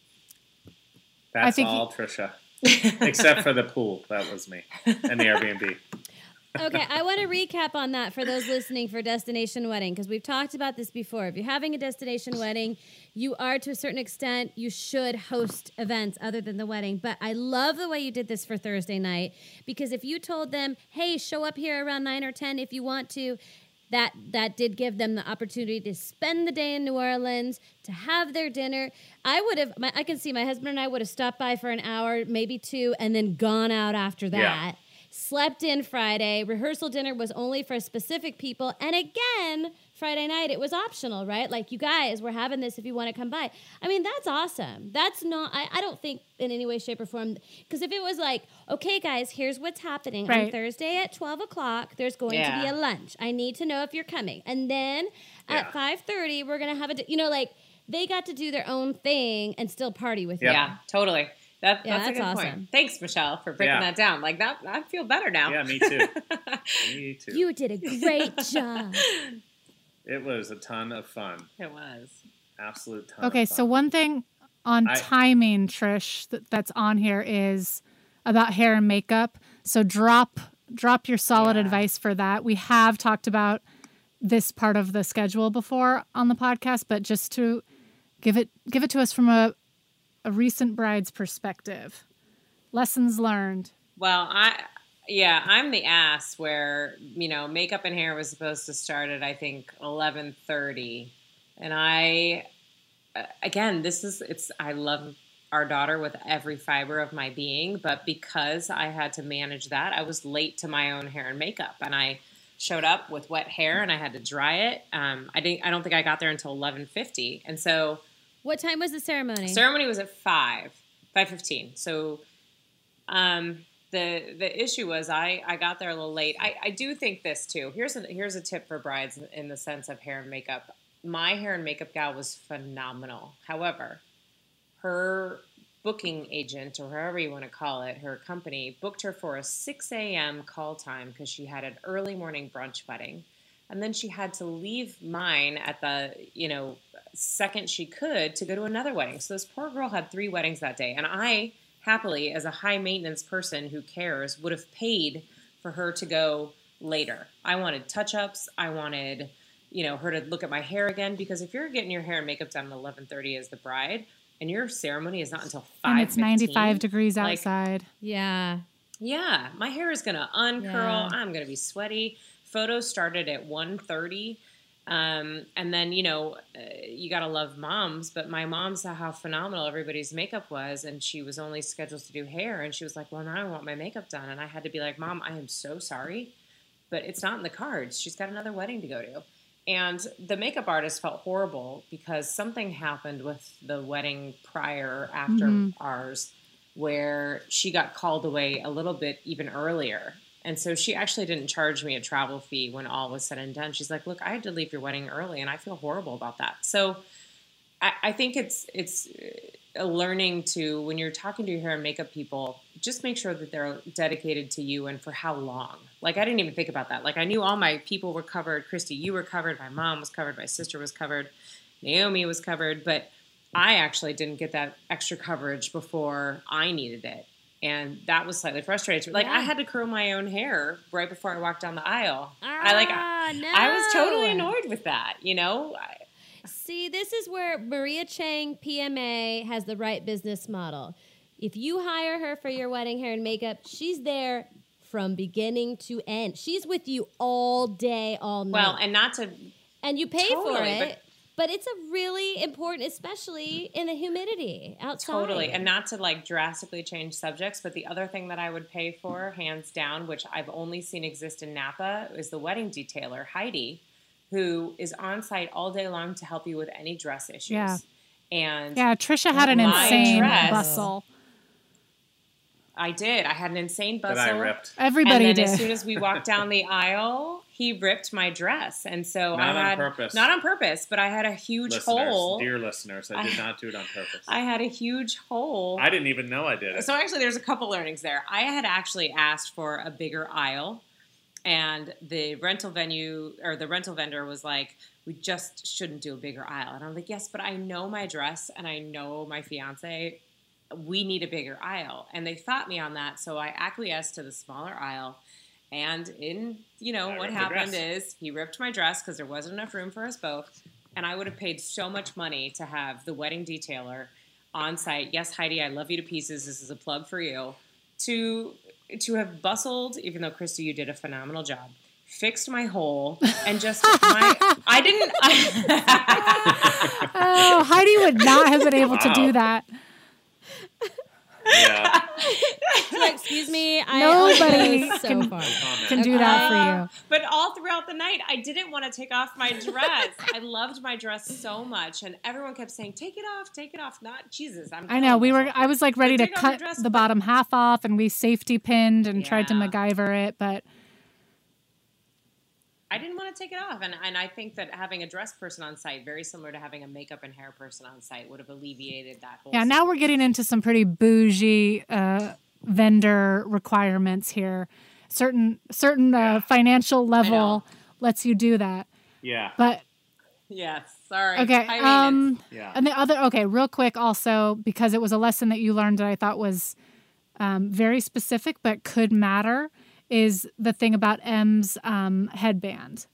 that's all, Trisha, except for the pool. That was me and the Airbnb. Okay, I want to recap on that for those listening for Destination Wedding, because we've talked about this before. If you're having a destination wedding, you are, to a certain extent, you should host events other than the wedding. But I love the way you did this for Thursday night, because if you told them, hey, show up here around 9 or 10 if you want to, that did give them the opportunity to spend the day in New Orleans, to have their dinner. I can see my husband and I would have stopped by for an hour, maybe 2, and then gone out after that. Yeah. Slept in Friday. Rehearsal dinner was only for specific people. And again, Friday night, it was optional, right? Like, you guys, we're having this if you want to come by. I mean, that's awesome. That's not, I don't think in any way, shape, or form, because if it was like, okay, guys, here's what's happening. Right. On Thursday at 12 o'clock, there's going to be a lunch. I need to know if you're coming. And then at 5:30, we're going to have they got to do their own thing and still party with you. Yeah, totally. That's a good awesome point. Thanks, Michelle, for breaking that down. Like that, I feel better now. Yeah, me too. Me too. You did a great job. It was a ton of fun. It was. Absolute ton Okay, of fun. So one thing on timing, Trish, that's on here is about hair and makeup. So drop your solid advice for that. We have talked about this part of the schedule before on the podcast, but just to give it to us from a recent bride's perspective. Lessons learned. Well, I'm the ass where, makeup and hair was supposed to start at, I think, 11:30. And I love our daughter with every fiber of my being, but because I had to manage that, I was late to my own hair and makeup. And I showed up with wet hair and I had to dry it. I don't think I got there until 11:50. And so, what time was the ceremony? Ceremony was at 5:15. So the issue was I got there a little late. I do think this too. Here's a tip for brides in the sense of hair and makeup. My hair and makeup gal was phenomenal. However, her booking agent, or however you want to call it, her company, booked her for a 6 a.m. call time because she had an early morning brunch wedding. And then she had to leave mine at the, second she could to go to another wedding. So this poor girl had 3 weddings that day. And I, happily, as a high maintenance person who cares, would have paid for her to go later. I wanted touch-ups. I wanted, her to look at my hair again. Because if you're getting your hair and makeup done at 11:30 as the bride, and your ceremony is not until 5:15. And it's 95 degrees outside. Yeah. Yeah. My hair is going to uncurl. I'm going to be sweaty. Photos started at 1:30. And then, you got to love moms, but my mom saw how phenomenal everybody's makeup was. And she was only scheduled to do hair. And she was like, well, now I want my makeup done. And I had to be like, Mom, I am so sorry, but it's not in the cards. She's got another wedding to go to. And the makeup artist felt horrible because something happened with the wedding after ours, where she got called away a little bit even earlier. And so she actually didn't charge me a travel fee when all was said and done. She's like, look, I had to leave your wedding early and I feel horrible about that. So I think it's learning to, when you're talking to your hair and makeup people, just make sure that they're dedicated to you and for how long. Like, I didn't even think about that. Like, I knew all my people were covered. Christy, you were covered. My mom was covered. My sister was covered. Naomi was covered. But I actually didn't get that extra coverage before I needed it. And that was slightly frustrating. Like, I had to curl my own hair right before I walked down the aisle. I was totally annoyed with that, you know? See, this is where Maria Chang, PMA, has the right business model. If you hire her for your wedding hair and makeup, she's there from beginning to end. She's with you all day, all night. Well, and not to... And you pay for it. But it's a really important, especially in the humidity outside. Totally. And not to like drastically change subjects, but the other thing that I would pay for, hands down, which I've only seen exist in Napa, is the wedding detailer, Heidi, who is on site all day long to help you with any dress issues. Yeah. And Trisha had an insane bustle. I did. I had an insane bustle. That I ripped. Everybody and then did. As soon as we walked down the aisle, he ripped my dress. And so Not on purpose. Not on purpose, but I had a huge hole. Dear listeners, I did not do it on purpose. I had a huge hole. I didn't even know I did it. So actually, there's a couple learnings there. I had actually asked for a bigger aisle, and the rental vendor was like, we just shouldn't do a bigger aisle. And I'm like, yes, but I know my dress and I know my fiance. We need a bigger aisle. And they fought me on that. So I acquiesced to the smaller aisle. And what happened is he ripped my dress because there wasn't enough room for us both. And I would have paid so much money to have the wedding detailer on site. Yes, Heidi, I love you to pieces. This is a plug for you. To have bustled, even though Christy, you did a phenomenal job, fixed my hole and just Heidi would not have been able to do that. Yeah. Excuse me, Nobody so far. can do that for you. But all throughout the night, I didn't want to take off my dress. I loved my dress so much, and everyone kept saying, "Take it off, take it off." Not Jesus. I know. I was like ready to cut the bottom half off, and we safety pinned and tried to MacGyver it, but I didn't want to take it off. And I think that having a dress person on site, very similar to having a makeup and hair person on site, would have alleviated that whole situation. Now we're getting into some pretty bougie vendor requirements here. Certain financial level lets you do that. Yeah. But yes, sorry. Okay. And the other real quick also, because it was a lesson that you learned that I thought was very specific but could matter, is the thing about M's headband.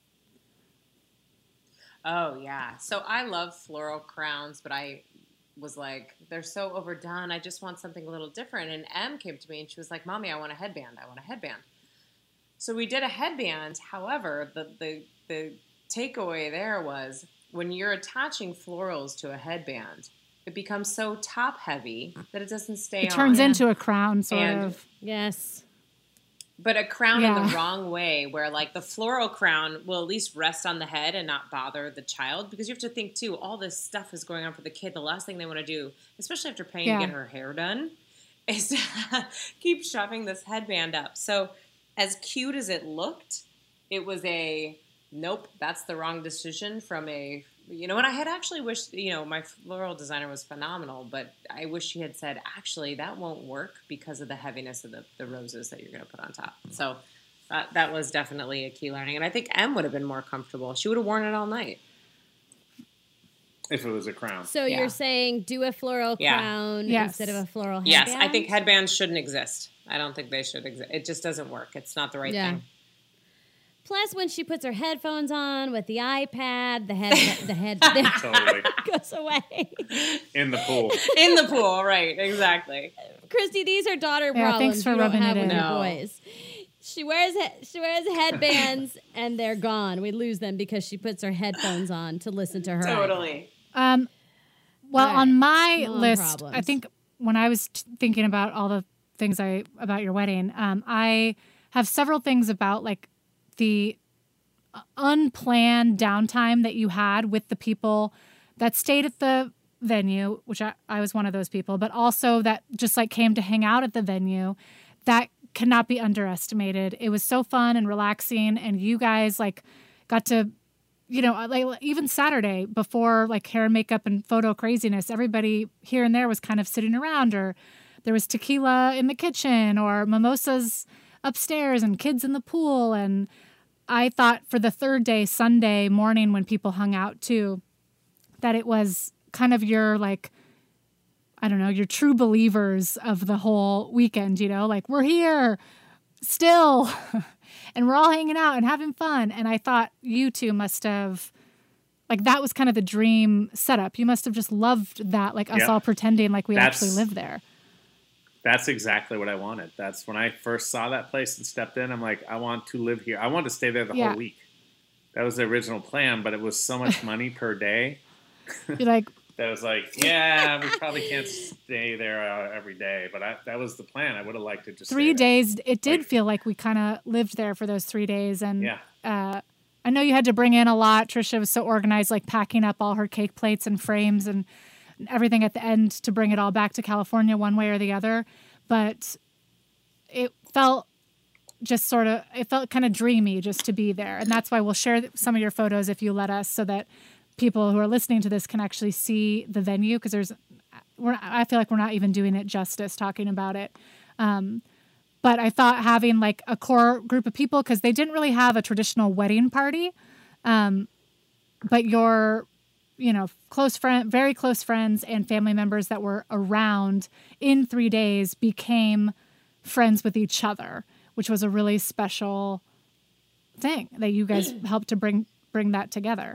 Oh, yeah. So I love floral crowns, but I was like, they're so overdone. I just want something a little different. And M came to me and she was like, Mommy, I want a headband. I want a headband. So we did a headband. However, the takeaway there was when you're attaching florals to a headband, it becomes so top heavy that it doesn't stay on. It turns into a crown, sort of. Yes. But a crown in the wrong way, where like the floral crown will at least rest on the head and not bother the child. Because you have to think too, all this stuff is going on for the kid. The last thing they want to do, especially after paying to get her hair done, is to keep shoving this headband up. So as cute as it looked, it was nope, that's the wrong decision from and I had actually wished, my floral designer was phenomenal, but I wish she had said, actually, that won't work because of the heaviness of the roses that you're going to put on top. So that was definitely a key learning. And I think M would have been more comfortable. She would have worn it all night. If it was a crown. So you're saying do a floral crown instead of a floral headband? Yes, I think headbands shouldn't exist. I don't think they should exist. It just doesn't work. It's not the right thing. Plus, when she puts her headphones on with the iPad, the head totally goes away. In the pool. In the pool, right? Exactly. Christy, these are daughter problems. Thanks for you don't rubbing have it with in. your boys. She wears headbands and they're gone. We lose them because she puts her headphones on to listen to her. Totally. On my list, problems. I think when I was thinking about all the things about your wedding, I have several things about like the unplanned downtime that you had with the people that stayed at the venue, which I was one of those people, but also that just like came to hang out at the venue. That cannot be underestimated. It was so fun and relaxing, and you guys like got to you know, like even Saturday before like hair and makeup and photo craziness, everybody here and there was kind of sitting around, or there was tequila in the kitchen or mimosas upstairs and kids in the pool. And I thought for the third day, Sunday morning, when people hung out too, that it was kind of your like, I don't know, your true believers of the whole weekend, you know, like we're here still and we're all hanging out and having fun. And I thought you two must have, like, that was kind of the dream setup. You must have just loved that, like us all pretending like we actually live there. That's exactly what I wanted. That's when I first saw that place and stepped in. I'm like, I want to live here. I wanted to stay there the whole week. That was the original plan, but it was so much money per day. You're like, that was like, yeah, we probably can't stay there every day. But that was the plan. I would have liked to just 3 days. It did feel like we kind of lived there for those 3 days. And I know you had to bring in a lot. Trisha was so organized, like packing up all her cake plates and frames and everything at the end to bring it all back to California one way or the other. But it felt just sort of, it felt kind of dreamy just to be there. And that's why we'll share some of your photos if you let us, so that people who are listening to this can actually see the venue, because I feel like we're not even doing it justice talking about it. But I thought having like a core group of people, because they didn't really have a traditional wedding party, but your, you know, very close friends and family members that were around in 3 days became friends with each other, which was a really special thing that you guys helped to bring that together.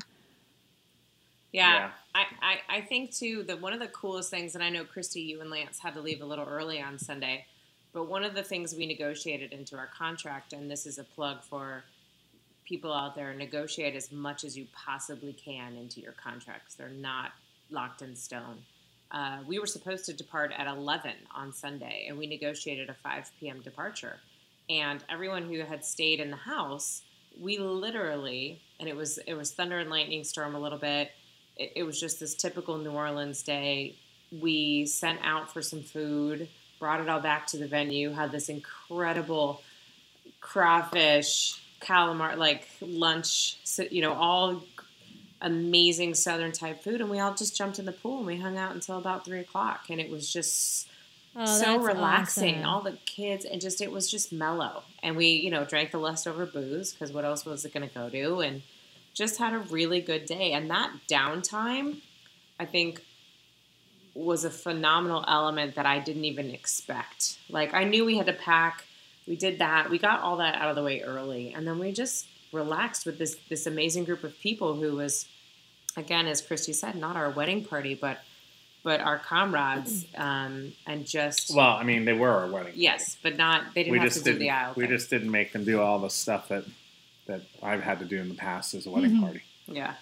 Yeah. I think too that one of the coolest things, and I know Christy, you and Lance had to leave a little early on Sunday, but one of the things we negotiated into our contract, and this is a plug for people out there, negotiate as much as you possibly can into your contracts. They're not locked in stone. We were supposed to depart at 11 on Sunday, and we negotiated a 5 p.m. departure. And everyone who had stayed in the house, we literally, and it was thunder and lightning storm a little bit. It was just this typical New Orleans day. We sent out for some food, brought it all back to the venue, had this incredible crawfish, calamari, like lunch, you know, all amazing Southern type food. And we all just jumped in the pool and we hung out until about 3 o'clock. And it was just so relaxing. Awesome. All the kids, and just, it was just mellow. And we, you know, drank the leftover booze, because what else was it going to go to? And just had a really good day. And that downtime, I think, was a phenomenal element that I didn't even expect. Like, I knew we had to pack. We did that. We got all that out of the way early. And then we just relaxed with this amazing group of people who was, again, as Christy said, not our wedding party, but our comrades. And just... Well, I mean, they were our wedding. Yes, but not... They didn't have to do the aisle thing. We just didn't make them do all the stuff that I've had to do in the past as a wedding party. Yeah.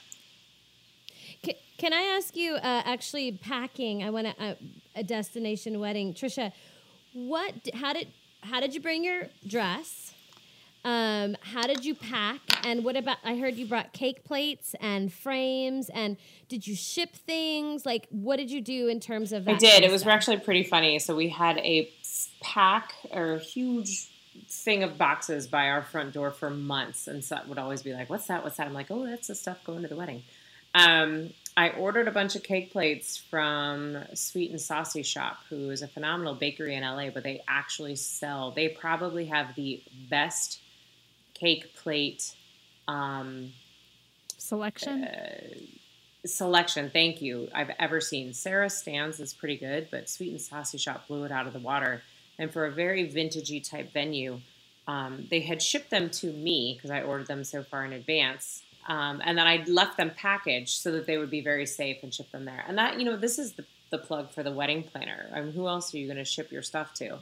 Can I ask you, actually packing, I went a destination wedding. Trisha, how did you bring your dress? How did you pack? And what about, I heard you brought cake plates and frames, and did you ship things? Like, what did you do in terms of that? I did. It was actually pretty funny. So we had a pack, or a huge thing of boxes by our front door for months, and so would always be like, what's that? I'm like, oh, that's the stuff going to the wedding. I ordered a bunch of cake plates from Sweet and Saucy Shop, who is a phenomenal bakery in LA, but they actually they probably have the best cake plate selection. Thank you. I've ever seen. Sarah Stan's is pretty good, but Sweet and Saucy Shop blew it out of the water. And for a very vintagey type venue, they had shipped them to me because I ordered them so far in advance. And then I left them packaged so that they would be very safe and ship them there. And that, you know, this is the plug for the wedding planner. I mean, who else are you going to ship your stuff to?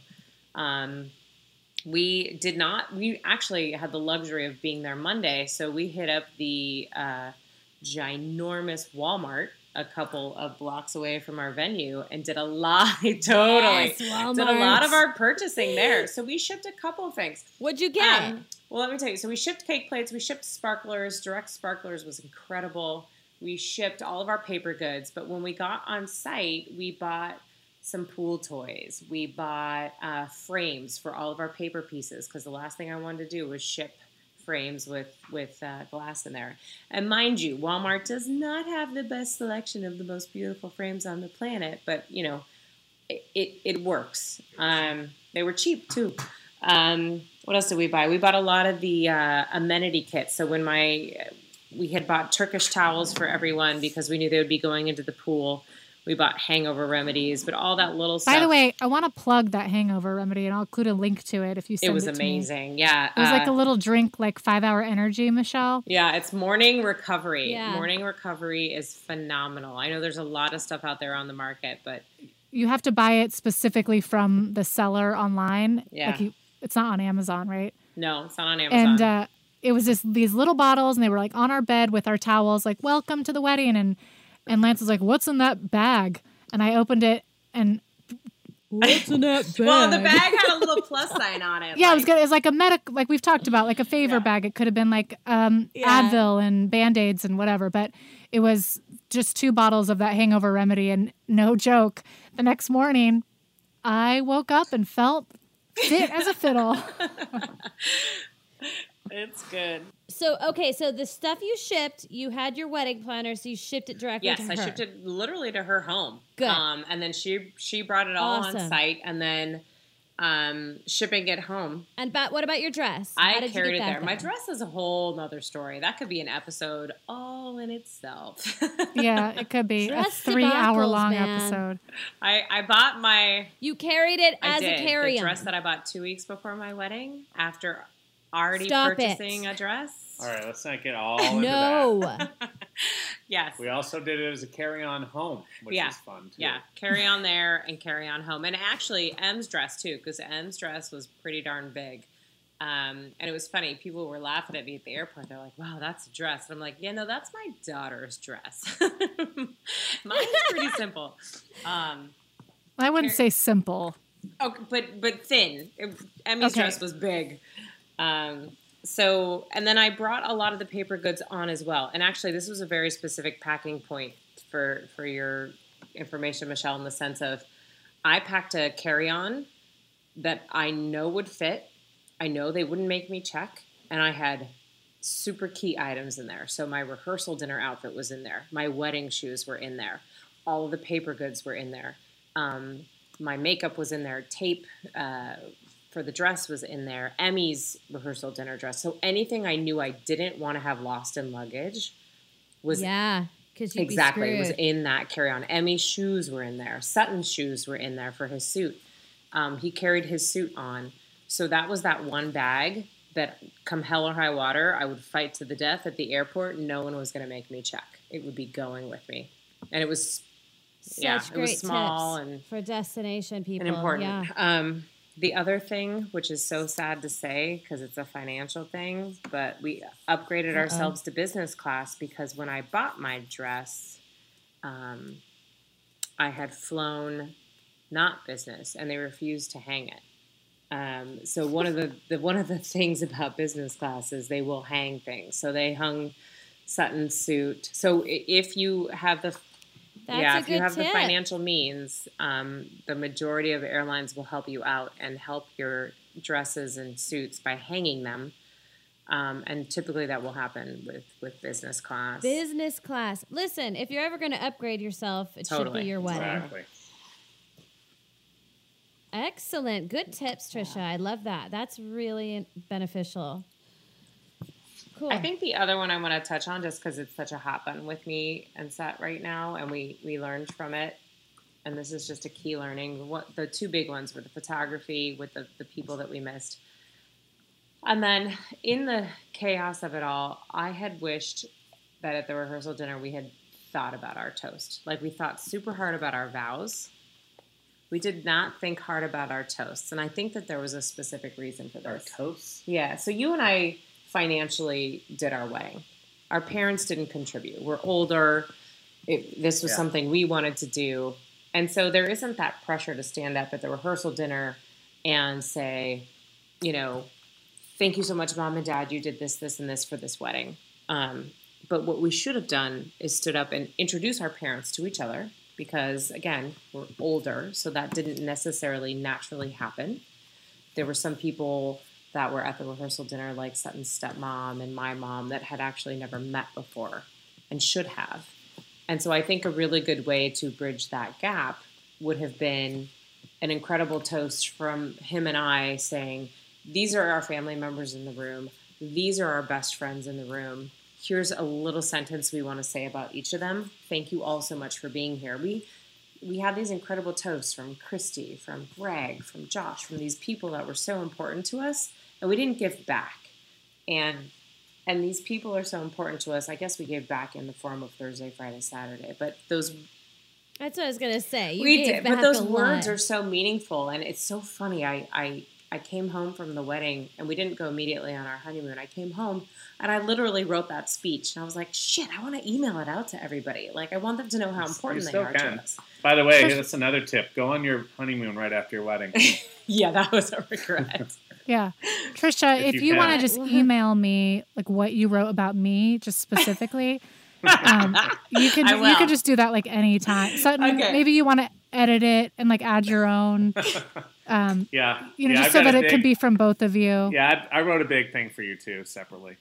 We actually had the luxury of being there Monday. So we hit up the ginormous Walmart a couple of blocks away from our venue and did a lot, did a lot of our purchasing there. So we shipped a couple of things. What'd you get? Well, let me tell you. So we shipped cake plates. We shipped sparklers. Direct sparklers was incredible. We shipped all of our paper goods. But when we got on site, we bought some pool toys. We bought frames for all of our paper pieces, because the last thing I wanted to do was ship frames with glass in there. And mind you, Walmart does not have the best selection of the most beautiful frames on the planet, but it works. They were cheap too. What else did we buy? We bought a lot of the amenity kits. So when we had bought Turkish towels for everyone because we knew they would be going into the pool. We bought hangover remedies, but all that little stuff. By the way, I want to plug that hangover remedy, and I'll include a link to it if you send it to me. It was amazing. Yeah. It was like a little drink, like 5-hour energy, Michelle. Yeah, it's morning recovery. Yeah. Morning recovery is phenomenal. I know there's a lot of stuff out there on the market, but You have to buy it specifically from the seller online. Yeah. It's not on Amazon, right? no, it's not on Amazon. And it was just these little bottles, and they were like on our bed with our towels, like, welcome to the wedding. And Lance was like, what's in that bag? And I opened it, and what's in that bag? Well, the bag had a little plus sign on it. Yeah, it was good. It was like a like we've talked about, like a favor bag. It could have been like Advil and Band-Aids and whatever, but it was just 2 bottles of that hangover remedy. And no joke, the next morning, I woke up and felt fit as a fiddle. It's good. So the stuff you shipped, you had your wedding planner, so you shipped it directly to her. Yes, I shipped it literally to her home. Good. And then she brought it all on Awesome. site, and then shipping it home. And what about your dress? How I did you carried get it that there. My dress is a whole nother story. That could be an episode all in itself. Yeah, it could be Dress a 3-hour-long debacles, man. episode. I bought my... You carried it I as did. a carry-on. The dress that I bought 2 weeks before my wedding after already Stop purchasing it. a dress. All right, let's not get all into that. No. Yes. We also did it as a carry-on home, which is fun, too. Yeah, carry on there and carry on home. And actually, M's dress, too, because M's dress was pretty darn big. And it was funny. People were laughing at me at the airport. They're like, wow, that's a dress. And I'm like, yeah, no, that's my daughter's dress. Mine is pretty simple. I wouldn't say simple. Oh, but thin. Emmy's Okay. dress was big. So, and then I brought a lot of the paper goods on as well. And actually, this was a very specific packing point for your information, Michelle, in the sense of I packed a carry-on that I know would fit. I know they wouldn't make me check. And I had super key items in there. So my rehearsal dinner outfit was in there. My wedding shoes were in there. All of the paper goods were in there. My makeup was in there. Tape for the dress was in there. Emmy's rehearsal dinner dress. So anything I knew I didn't want to have lost in luggage was because you'd exactly be it was screwed. in that carry-on. Emmy's shoes were in there. Sutton's shoes were in there for his suit. He carried his suit on. So that was that one bag that, come hell or high water, I would fight to the death at the airport. No one was going to make me check. It would be going with me. And it was, Such it great was small tips and for destination people. important. Yeah. The other thing, which is so sad to say because it's a financial thing, but we upgraded ourselves to business class because when I bought my dress, I had flown not business, and they refused to hang it. So one of the things about business class is they will hang things. So they hung Sutton's suit. So if you have the That's a you good have the tip. financial means, the majority of airlines will help you out and help your dresses and suits by hanging them. And typically that will happen with business class. Business class. Listen, if you're ever going to upgrade yourself, it should Totally. be your wedding. Exactly. Excellent. Good tips, Trisha. I love that. That's really beneficial. Cool. I think the other one I want to touch on, just because it's such a hot button with me and Seth right now, and we learned from it, and this is just a key learning. What the 2 big ones were the photography with the people that we missed. And then in the chaos of it all, I had wished that at the rehearsal dinner we had thought about our toast. Like, we thought super hard about our vows. We did not think hard about our toasts. And I think that there was a specific reason for Our this. toast. Yeah. So you and I financially did our wedding. Our parents didn't contribute. We're older. This was something we wanted to do. And so there isn't that pressure to stand up at the rehearsal dinner and say, thank you so much, Mom and Dad. You did this, this, and this for this wedding. But what we should have done is stood up and introduce our parents to each other because, again, we're older, so that didn't necessarily naturally happen. There were some people that were at the rehearsal dinner, like Sutton's stepmom and my mom, that had actually never met before and should have. And so I think a really good way to bridge that gap would have been an incredible toast from him and I saying, these are our family members in the room. These are our best friends in the room. Here's a little sentence we want to say about each of them. Thank you all so much for being here. We had these incredible toasts from Christy, from Greg, from Josh, from these people that were so important to us, and we didn't give back. And these people are so important to us. I guess we gave back in the form of Thursday, Friday, Saturday. But those... That's what I was going to say. We did, but those words are so meaningful, and it's so funny. I came home from the wedding, and we didn't go immediately on our honeymoon. I came home, and I literally wrote that speech, and I was like, shit, I want to email it out to everybody. Like, I want them to know how important they are to us. By the way, that's another tip. Go on your honeymoon right after your wedding. Yeah, that was a regret. Yeah. Trisha, if you want to just email me like what you wrote about me, just specifically, you can just do that like anytime. So maybe you want to edit it and like add your own. Just so that it can be from both of you. Yeah, I wrote a big thing for you too, separately.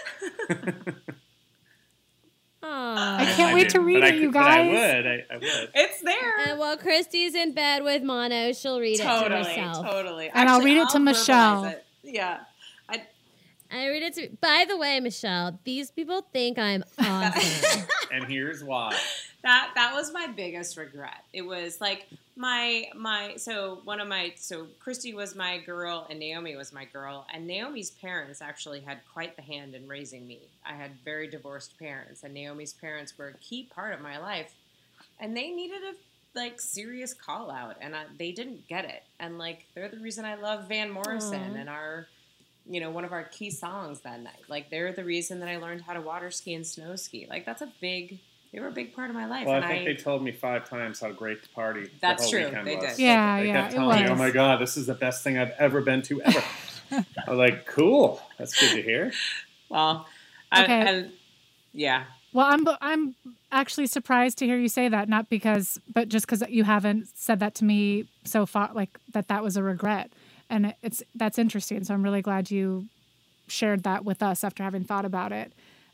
I can't wait to read it, you guys. I would. It's there. And while Christy's in bed with mono, she'll read it to herself. Totally. And I'll read it to Michelle. Yeah. I read it to... By the way, Michelle, these people think I'm awesome. And here's why. That was my biggest regret. It was like so Christy was my girl and Naomi was my girl, and Naomi's parents actually had quite the hand in raising me. I had very divorced parents, and Naomi's parents were a key part of my life, and they needed a serious call out, and they didn't get it. And they're the reason I love Van Morrison and our one of our key songs that night. They're the reason that I learned how to water ski and snow ski. They were a big part of my life. Well, I think they told me 5 times how great the party that's the whole true. weekend They was. did. Yeah, they kept telling me, oh my God, this is the best thing I've ever been to ever. I was like, cool. That's good to hear. Well, okay. Yeah. Well, I'm actually surprised to hear you say that, but just because you haven't said that to me so far, that was a regret. And that's interesting. So I'm really glad you shared that with us after having thought about it.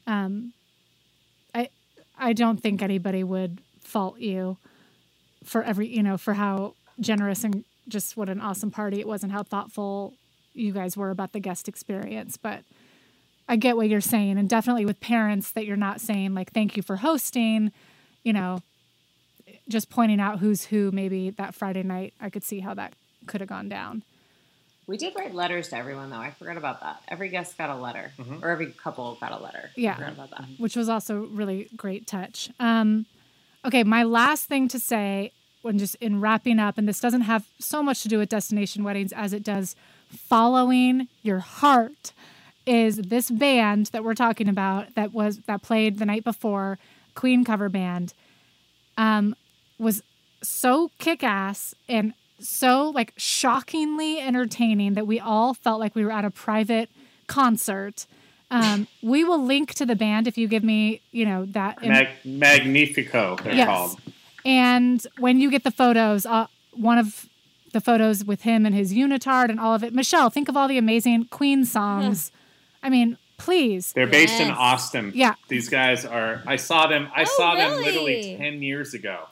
I don't think anybody would fault you for for how generous and just what an awesome party it was and how thoughtful you guys were about the guest experience. But I get what you're saying. And definitely with parents that you're not saying thank you for hosting, just pointing out who's who maybe that Friday night. I could see how that could have gone down. We did write letters to everyone, though. I forgot about that. Every guest got a letter, or every couple got a letter. Yeah, I forgot about that. Which was also really great touch. Okay, my last thing to say, when just in wrapping up, and this doesn't have so much to do with destination weddings as it does following your heart, is this band that we're talking about that played the night before, Queen cover band, was so kick-ass and so shockingly entertaining that we all felt like we were at a private concert. We will link to the band if you give me, that. Magnifico, they're called. And when you get the photos, one of the photos with him and his unitard and all of it. Michelle, think of all the amazing Queen songs. I mean, please. They're based in Austin. Yeah. These guys are, I saw them really? literally 10 years ago.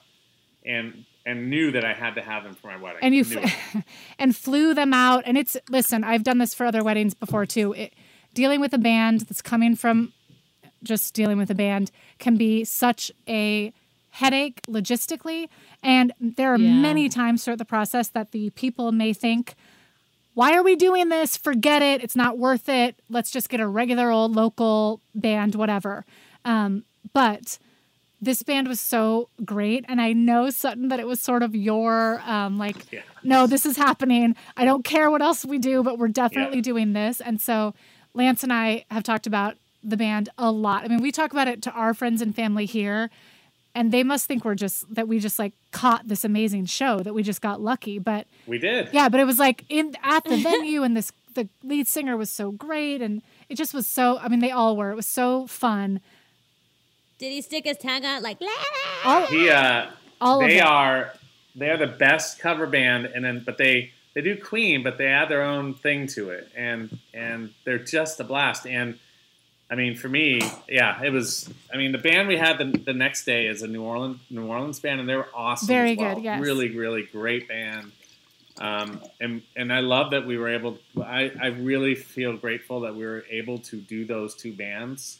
And knew that I had to have them for my wedding. And you and flew them out. And listen, I've done this for other weddings before too. Dealing with a band that's coming from just dealing with a band can be such a headache logistically. And there are many times throughout the process that the people may think, why are we doing this? Forget it. It's not worth it. Let's just get a regular old local band, whatever. But this band was so great, and I know, Sutton, that it was sort of your, no, this is happening. I don't care what else we do, but we're definitely doing this. And so Lance and I have talked about the band a lot. I mean, we talk about it to our friends and family here, and they must think we just caught this amazing show, that we just got lucky. But we did. Yeah, but it was at the venue, and the lead singer was so great, and it just was so, I mean, they all were. It was so fun. Did he stick his tongue out like? All they are the best cover band, but they Queen, but they add their own thing to it, and they're just a blast. And I mean, for me, yeah, it was. I mean, the band we had the next day is a New Orleans band, and they were awesome. Very as well. good, yes. Really, really great band. And I love that we were able. I really feel grateful that we were able to do those two bands,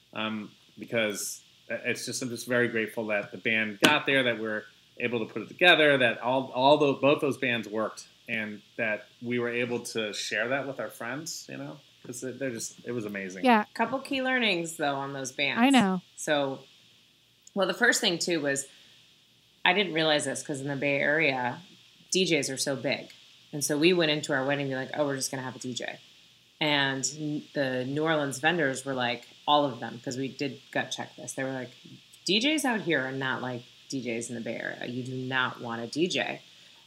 because I'm just very grateful that the band got there, that we're able to put it together, that both those bands worked, and that we were able to share that with our friends. You know. Because it was amazing. Yeah. Couple key learnings, though, on those bands. I know. So, well, the first thing, too, was I didn't realize this because in the Bay Area, DJs are so big. And so we went into our wedding being like, oh, we're just going to have a DJ. And the New Orleans vendors were like, all of them, because we did gut check this. They were like, DJs out here are not like DJs in the Bay Area. You do not want a DJ.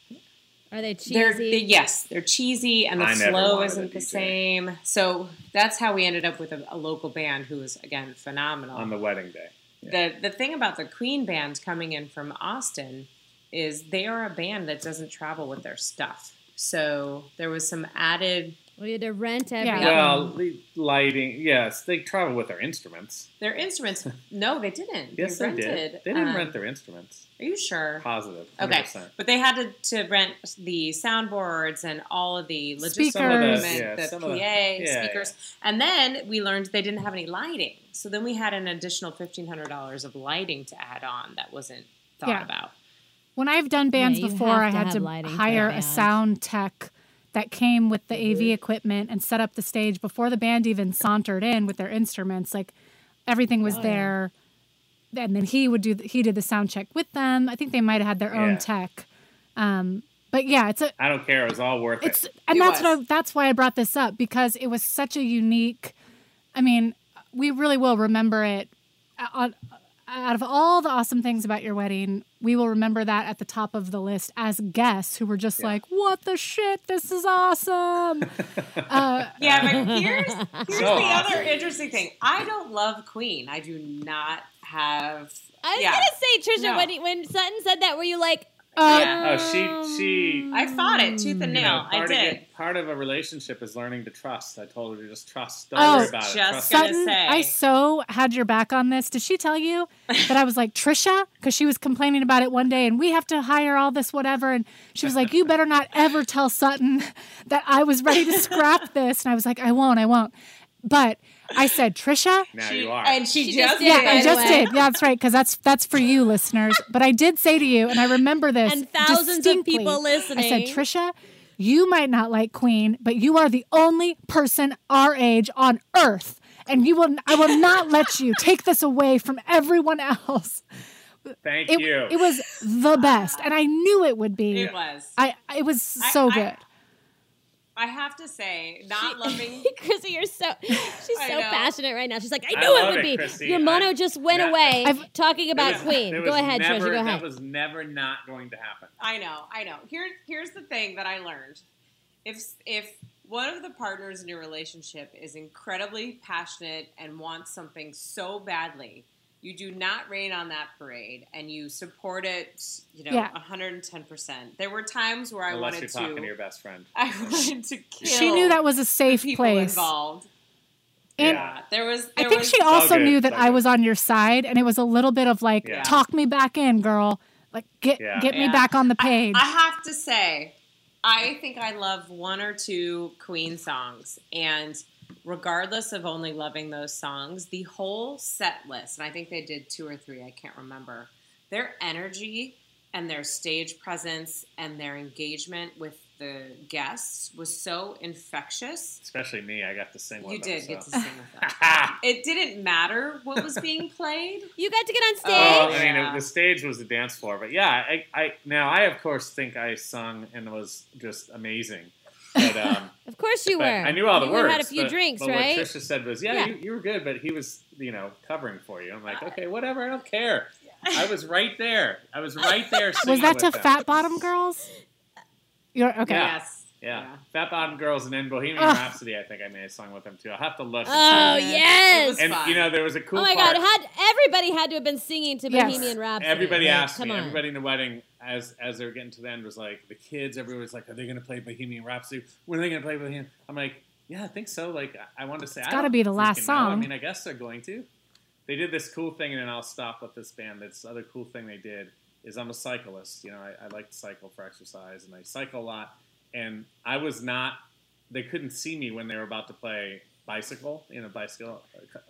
Are they cheesy? Yes, they're cheesy, and the flow isn't the same. So that's how we ended up with a local band who was, again, phenomenal. On the wedding day. Yeah. The thing about the Queen band coming in from Austin is they are a band that doesn't travel with their stuff. So there was some added... Well, you had to rent everything. Well, lighting, yes. They travel with their instruments. Their instruments? No, they didn't. Yes, they did. They didn't rent their instruments. Are you sure? Positive. 100%. Okay. But they had to rent the soundboards and all of the logistical Speakers. equipment, the PA, speakers. Yeah. And then we learned they didn't have any lighting. So then we had an additional $1,500 of lighting to add on that wasn't thought about. When I've done bands before, I had to hire a sound tech that came with the AV equipment and set up the stage before the band even sauntered in with their instruments. Like everything was there. And then he did the sound check with them. I think they might have had their own tech. But yeah, I don't care. It was all worth it. And that's why I brought this up, because it was such a unique, I mean, we really will remember it. Out of all the awesome things about your wedding, we will remember that at the top of the list as guests who were just like, what the shit? This is awesome. But here's the other interesting thing. I don't love Queen. I do not have... I was going to say, Trisha, when Sutton said that, were you like... she... I fought it tooth and nail. I did. Part of a relationship is learning to trust. I told her to just trust. Don't worry about it. Sutton, I so had your back on this. Did she tell you that I was like, Trisha? Because she was complaining about it one day, and we have to hire all this whatever. And she was like, you better not ever tell Sutton that I was ready to scrap this. And I was like, I won't. But I said, Trisha. Now you are. And she just did. Yeah, I just did. Yeah, that's right, because that's for you, listeners. But I did say to you, and I remember this and thousands distinctly. of people listening. I said, Trisha, you might not like Queen, but you are the only person our age on earth. And I will not let you take this away from everyone else. Thank you. It was the best, and I knew it would be. It was. It was so good. I have to say, not loving... Chrissy, she's so passionate right now. She's like, I knew it would be. Chrissy. Your mono just went away talking about Queen. Go ahead, Trisha, go ahead. That was never not going to happen. I know. Here's the thing that I learned. If one of the partners in your relationship is incredibly passionate and wants something so badly, you do not rain on that parade, and you support it, 110%. There were times where Unless you're talking to your best friend. I wanted to kill. She knew that was a safe people place. Involved. And there was. I think she also knew that I was on your side, and it was a little bit of like, talk me back in, girl. Like, get me back on the page. I have to say, I think I love one or two Queen songs, and regardless of only loving those songs, the whole set list, and I think they did 2 or 3, I can't remember, their energy and their stage presence and their engagement with the guests was so infectious. Especially me, I got to sing with them. You did get to sing with them. It didn't matter what was being played. You got to get on stage? Oh, I mean, the stage was the dance floor. But yeah, I of course think I sung and was just amazing. But, of course you were. I knew all the words. You had a few drinks, right? What Trisha said was, you were good, but he was, covering for you. I'm like, okay, whatever, I don't care. I was right there. Was that to Fat Bottom Girls? You're okay. Yes. Yeah. Fat Bottom Girls, and then Bohemian Ugh. Rhapsody, I think I may have sung with them too. I'll have to look. Oh, It yes. was And, fun. there was a cool Oh my part. God! Everybody had to have been singing to Yes. Bohemian Rhapsody. Everybody Like, asked come me. on. Everybody in the wedding, as they were getting to the end, was like, the kids. Everybody was like, "Are they going to play Bohemian Rhapsody? When are they going to play Bohemian?" I'm like, "Yeah, I think so." Like, I wanted to say, It's I gotta don't be the last freaking know. I song. mean, I guess they're going to. They did this cool thing, and then I'll stop with this band. This other cool thing they did is I'm a cyclist. I like to cycle for exercise, and I cycle a lot. And I was not. They couldn't see me when they were about to play Bicycle. Bicycle.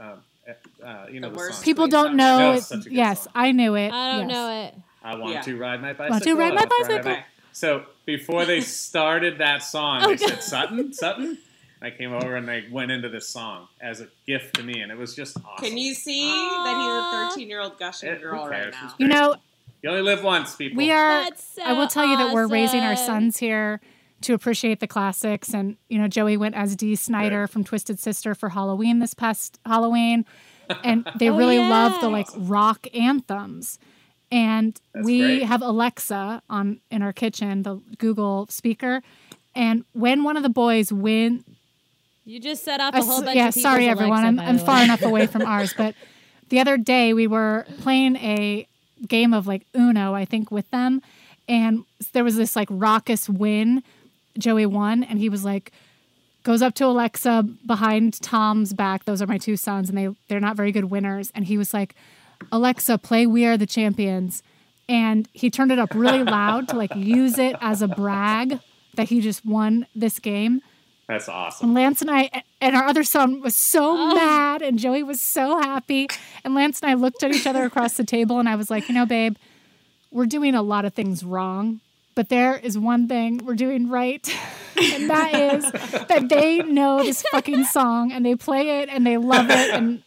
The worst song. People Sweet don't song. know. That It, was such a good yes, song. I knew it. I don't yes. know it. I want Yeah. to ride my bicycle. Want to ride my I want to bicycle. Okay. So before they started that song, they said, Sutton. I came over and they went into this song as a gift to me, and it was just awesome. Can you see that he's a 13-year-old gushing Who girl right cares? now? Who's great. You You only live once, people. we are. That's so I will tell you that we're raising our awesome. sons here to appreciate the classics. And, Joey went as Dee Snider from Twisted Sister for Halloween this past Halloween. And they really love the rock anthems. And That's we great. have Alexa in our kitchen, the Google speaker. And when one of the boys You just set off a whole bunch yeah, of people's sorry everyone. Alexa, by I'm the far way. enough away from ours, but the other day we were playing a game of Uno, I think, with them, and there was this raucous win. Joey won, and he was goes up to Alexa behind Tom's back. Those are my two sons, and they're not very good winners. And he was like, "Alexa, play We Are the Champions," and he turned it up really loud to use it as a brag that he just won this game. That's awesome. And Lance and I and our other son was so mad, and Joey was so happy. And Lance and I looked at each other across the table, and I was like, babe, we're doing a lot of things wrong, but there is one thing we're doing right, and that is that they know this fucking song, and they play it, and they love it, and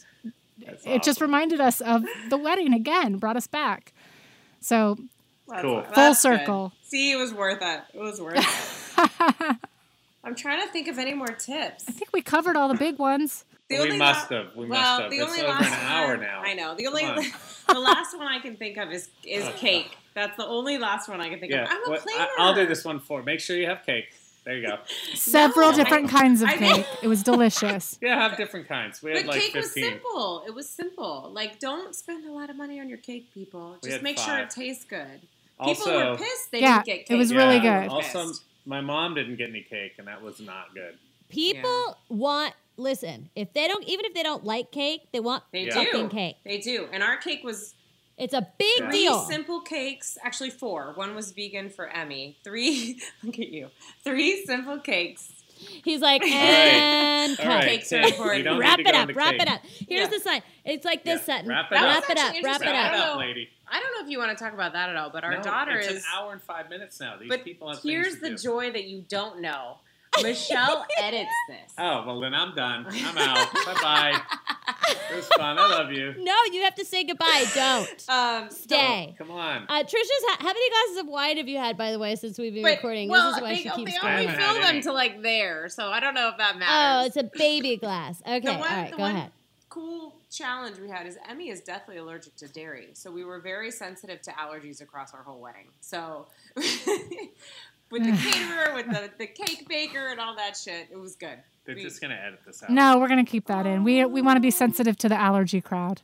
it just reminded us of the wedding again, brought us back. So Cool. full That's circle. good. See, it was worth it. It was worth it. I'm trying to think of any more tips. I think we covered all the big ones. We must have. We must have. The It's only over last an hour one, now. I know. The Come on. last one I can think of is cake. That's the only last one I can think of. I'm a planner. I'll do this one for. Make sure you have cake. There you go. Several No, different kinds of I- cake. It was delicious. Yeah, have different kinds. We had But cake 15. was simple. It was simple. Don't spend a lot of money on your cake, people. We Just had make sure 5. it tastes good. Also, People were pissed they Yeah, didn't get cake. it was really good. Also, my mom didn't get any cake, and that was not good. People want. Listen, even if they don't like cake, they want They fucking do. cake. They do. And our cake was It's a big Yeah. 3 deal. simple cakes. Actually, 4. One was vegan for Emmy. 3. Look at you. 3 simple cakes. He's like, right. and All cut. right, Cakes are Tig, important. you don't Wrap need to it go up. into Wrap cake. it up. Here's Yeah. the sign. It's like this, Yeah, Sutton. wrap it That up. was Wrap it up. actually Wrap it interesting. Wrap up. it up, know. lady. I don't know if you want to talk about that at all, but our No, daughter it's is. an hour and 5 minutes now. These But people have here's things to the do. joy that you don't know. Michelle edits this. Oh, well, then I'm done. I'm out. Bye-bye. It was fun. I love you. No, you have to say goodbye. Don't. Stay. Come on. Trisha's, how many glasses of wine have you had, by the way, since we've been But, recording? well, This is why they, she keeps they going. only I haven't fill had them any. to there, so I don't know if that Oh, matters. it's a baby glass. Okay, The all right, the go ahead. Cool challenge we had is Emmy is deathly allergic to dairy, so we were very sensitive to allergies across our whole wedding. So with the caterer, with the cake baker, and all that shit, it was good. They're just going to edit this out. No, we're going to keep that in. We want to be sensitive to the allergy crowd.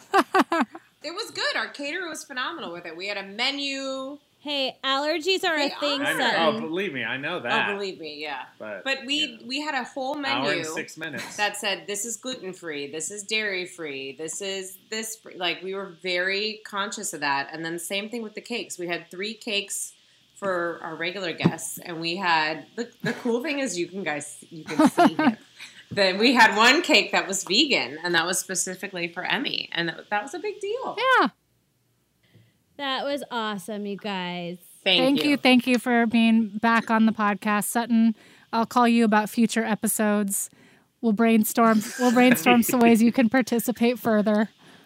It was good. Our caterer was phenomenal with it. We had a menu. Hey, allergies are They a thing, are. I know. Sutton. Oh, believe me, I know that. Oh, believe me, yeah. But we had a whole hour menu and 6 minutes. that said this is gluten free, this is dairy free, this is this free. Like we were very conscious of that. And then same thing with the cakes. We had 3 cakes for our regular guests, and we had the cool thing is you can see it. Then we had 1 cake that was vegan, and that was specifically for Emmy, and that was a big deal. Yeah. That was awesome, you guys. Thank you. Thank you for being back on the podcast, Sutton. I'll call you about future episodes. We'll brainstorm some ways you can participate further.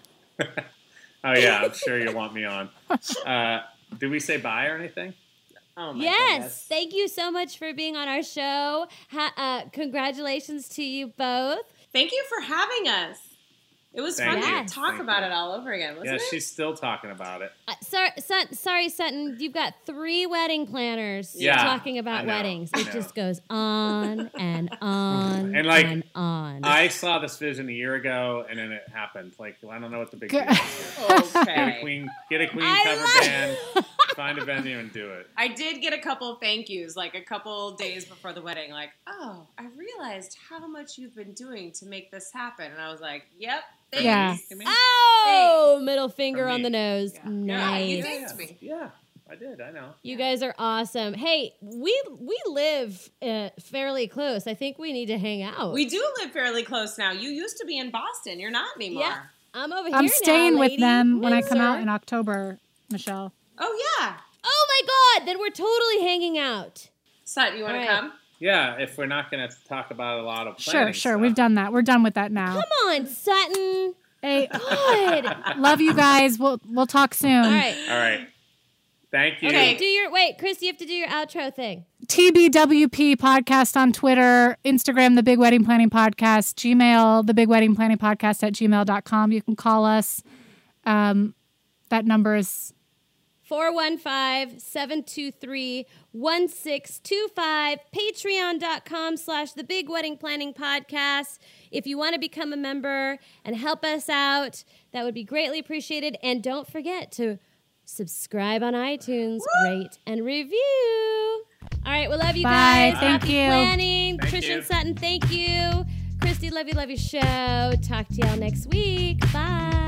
Oh, yeah, I'm sure you'll want me on. Did we say bye or anything? Oh my Yes, goodness. thank you so much for being on our show. Congratulations to you both. Thank you for having us. It was Thank fun you. to talk Thank about you. it all over again, wasn't Yeah, it? she's still talking about it. Sorry, Sutton. You've got 3 wedding planners Yeah, talking I about know, weddings. I It know. just goes on and on And, like, and on. I saw this vision a year ago, and then it happened. Like, I don't know what the big deal is. Okay. Get a Queen I cover love- band, find a venue, and do it. I did get a couple of thank yous, like a couple days before the wedding, like, oh, I realized how much you've been doing to make this happen. And I was like, yep, thanks. Yeah. Oh, middle finger For on me. the nose. Yeah. Nice. Yeah, you thanked me. Yeah, I did. I know. You guys are awesome. Hey, we live fairly close. I think we need to hang out. We do live fairly close now. You used to be in Boston. You're not anymore. Yeah. I'm over here I'm now, staying with lady. them when I come out Windsor. in October, Michelle. Oh, yeah. Oh my God! Then we're totally hanging out. Sut, you want All to right. come? Yeah, if we're not going to talk about a lot of Sure, planning sure. stuff. We've done that. We're done with that now. Come on, Sutton. Hey, God. love you guys. We'll talk soon. All right. All right. Thank you. Okay. Chris. You have to do your outro thing. TBWP podcast on Twitter, Instagram, The Big Wedding Planning Podcast, Gmail, The Big Wedding Planning Podcast at gmail.com. You can call us. That number is 415-723-1625. Patreon.com/The Big Wedding Planning Podcast. If you want to become a member and help us out, that would be greatly appreciated. And don't forget to subscribe on iTunes, rate, and review. All right, we love you Bye. guys. Thank Happy you. planning. Thank Trish you. and Sutton, thank you. Christy, love you show. Talk to y'all next week. Bye.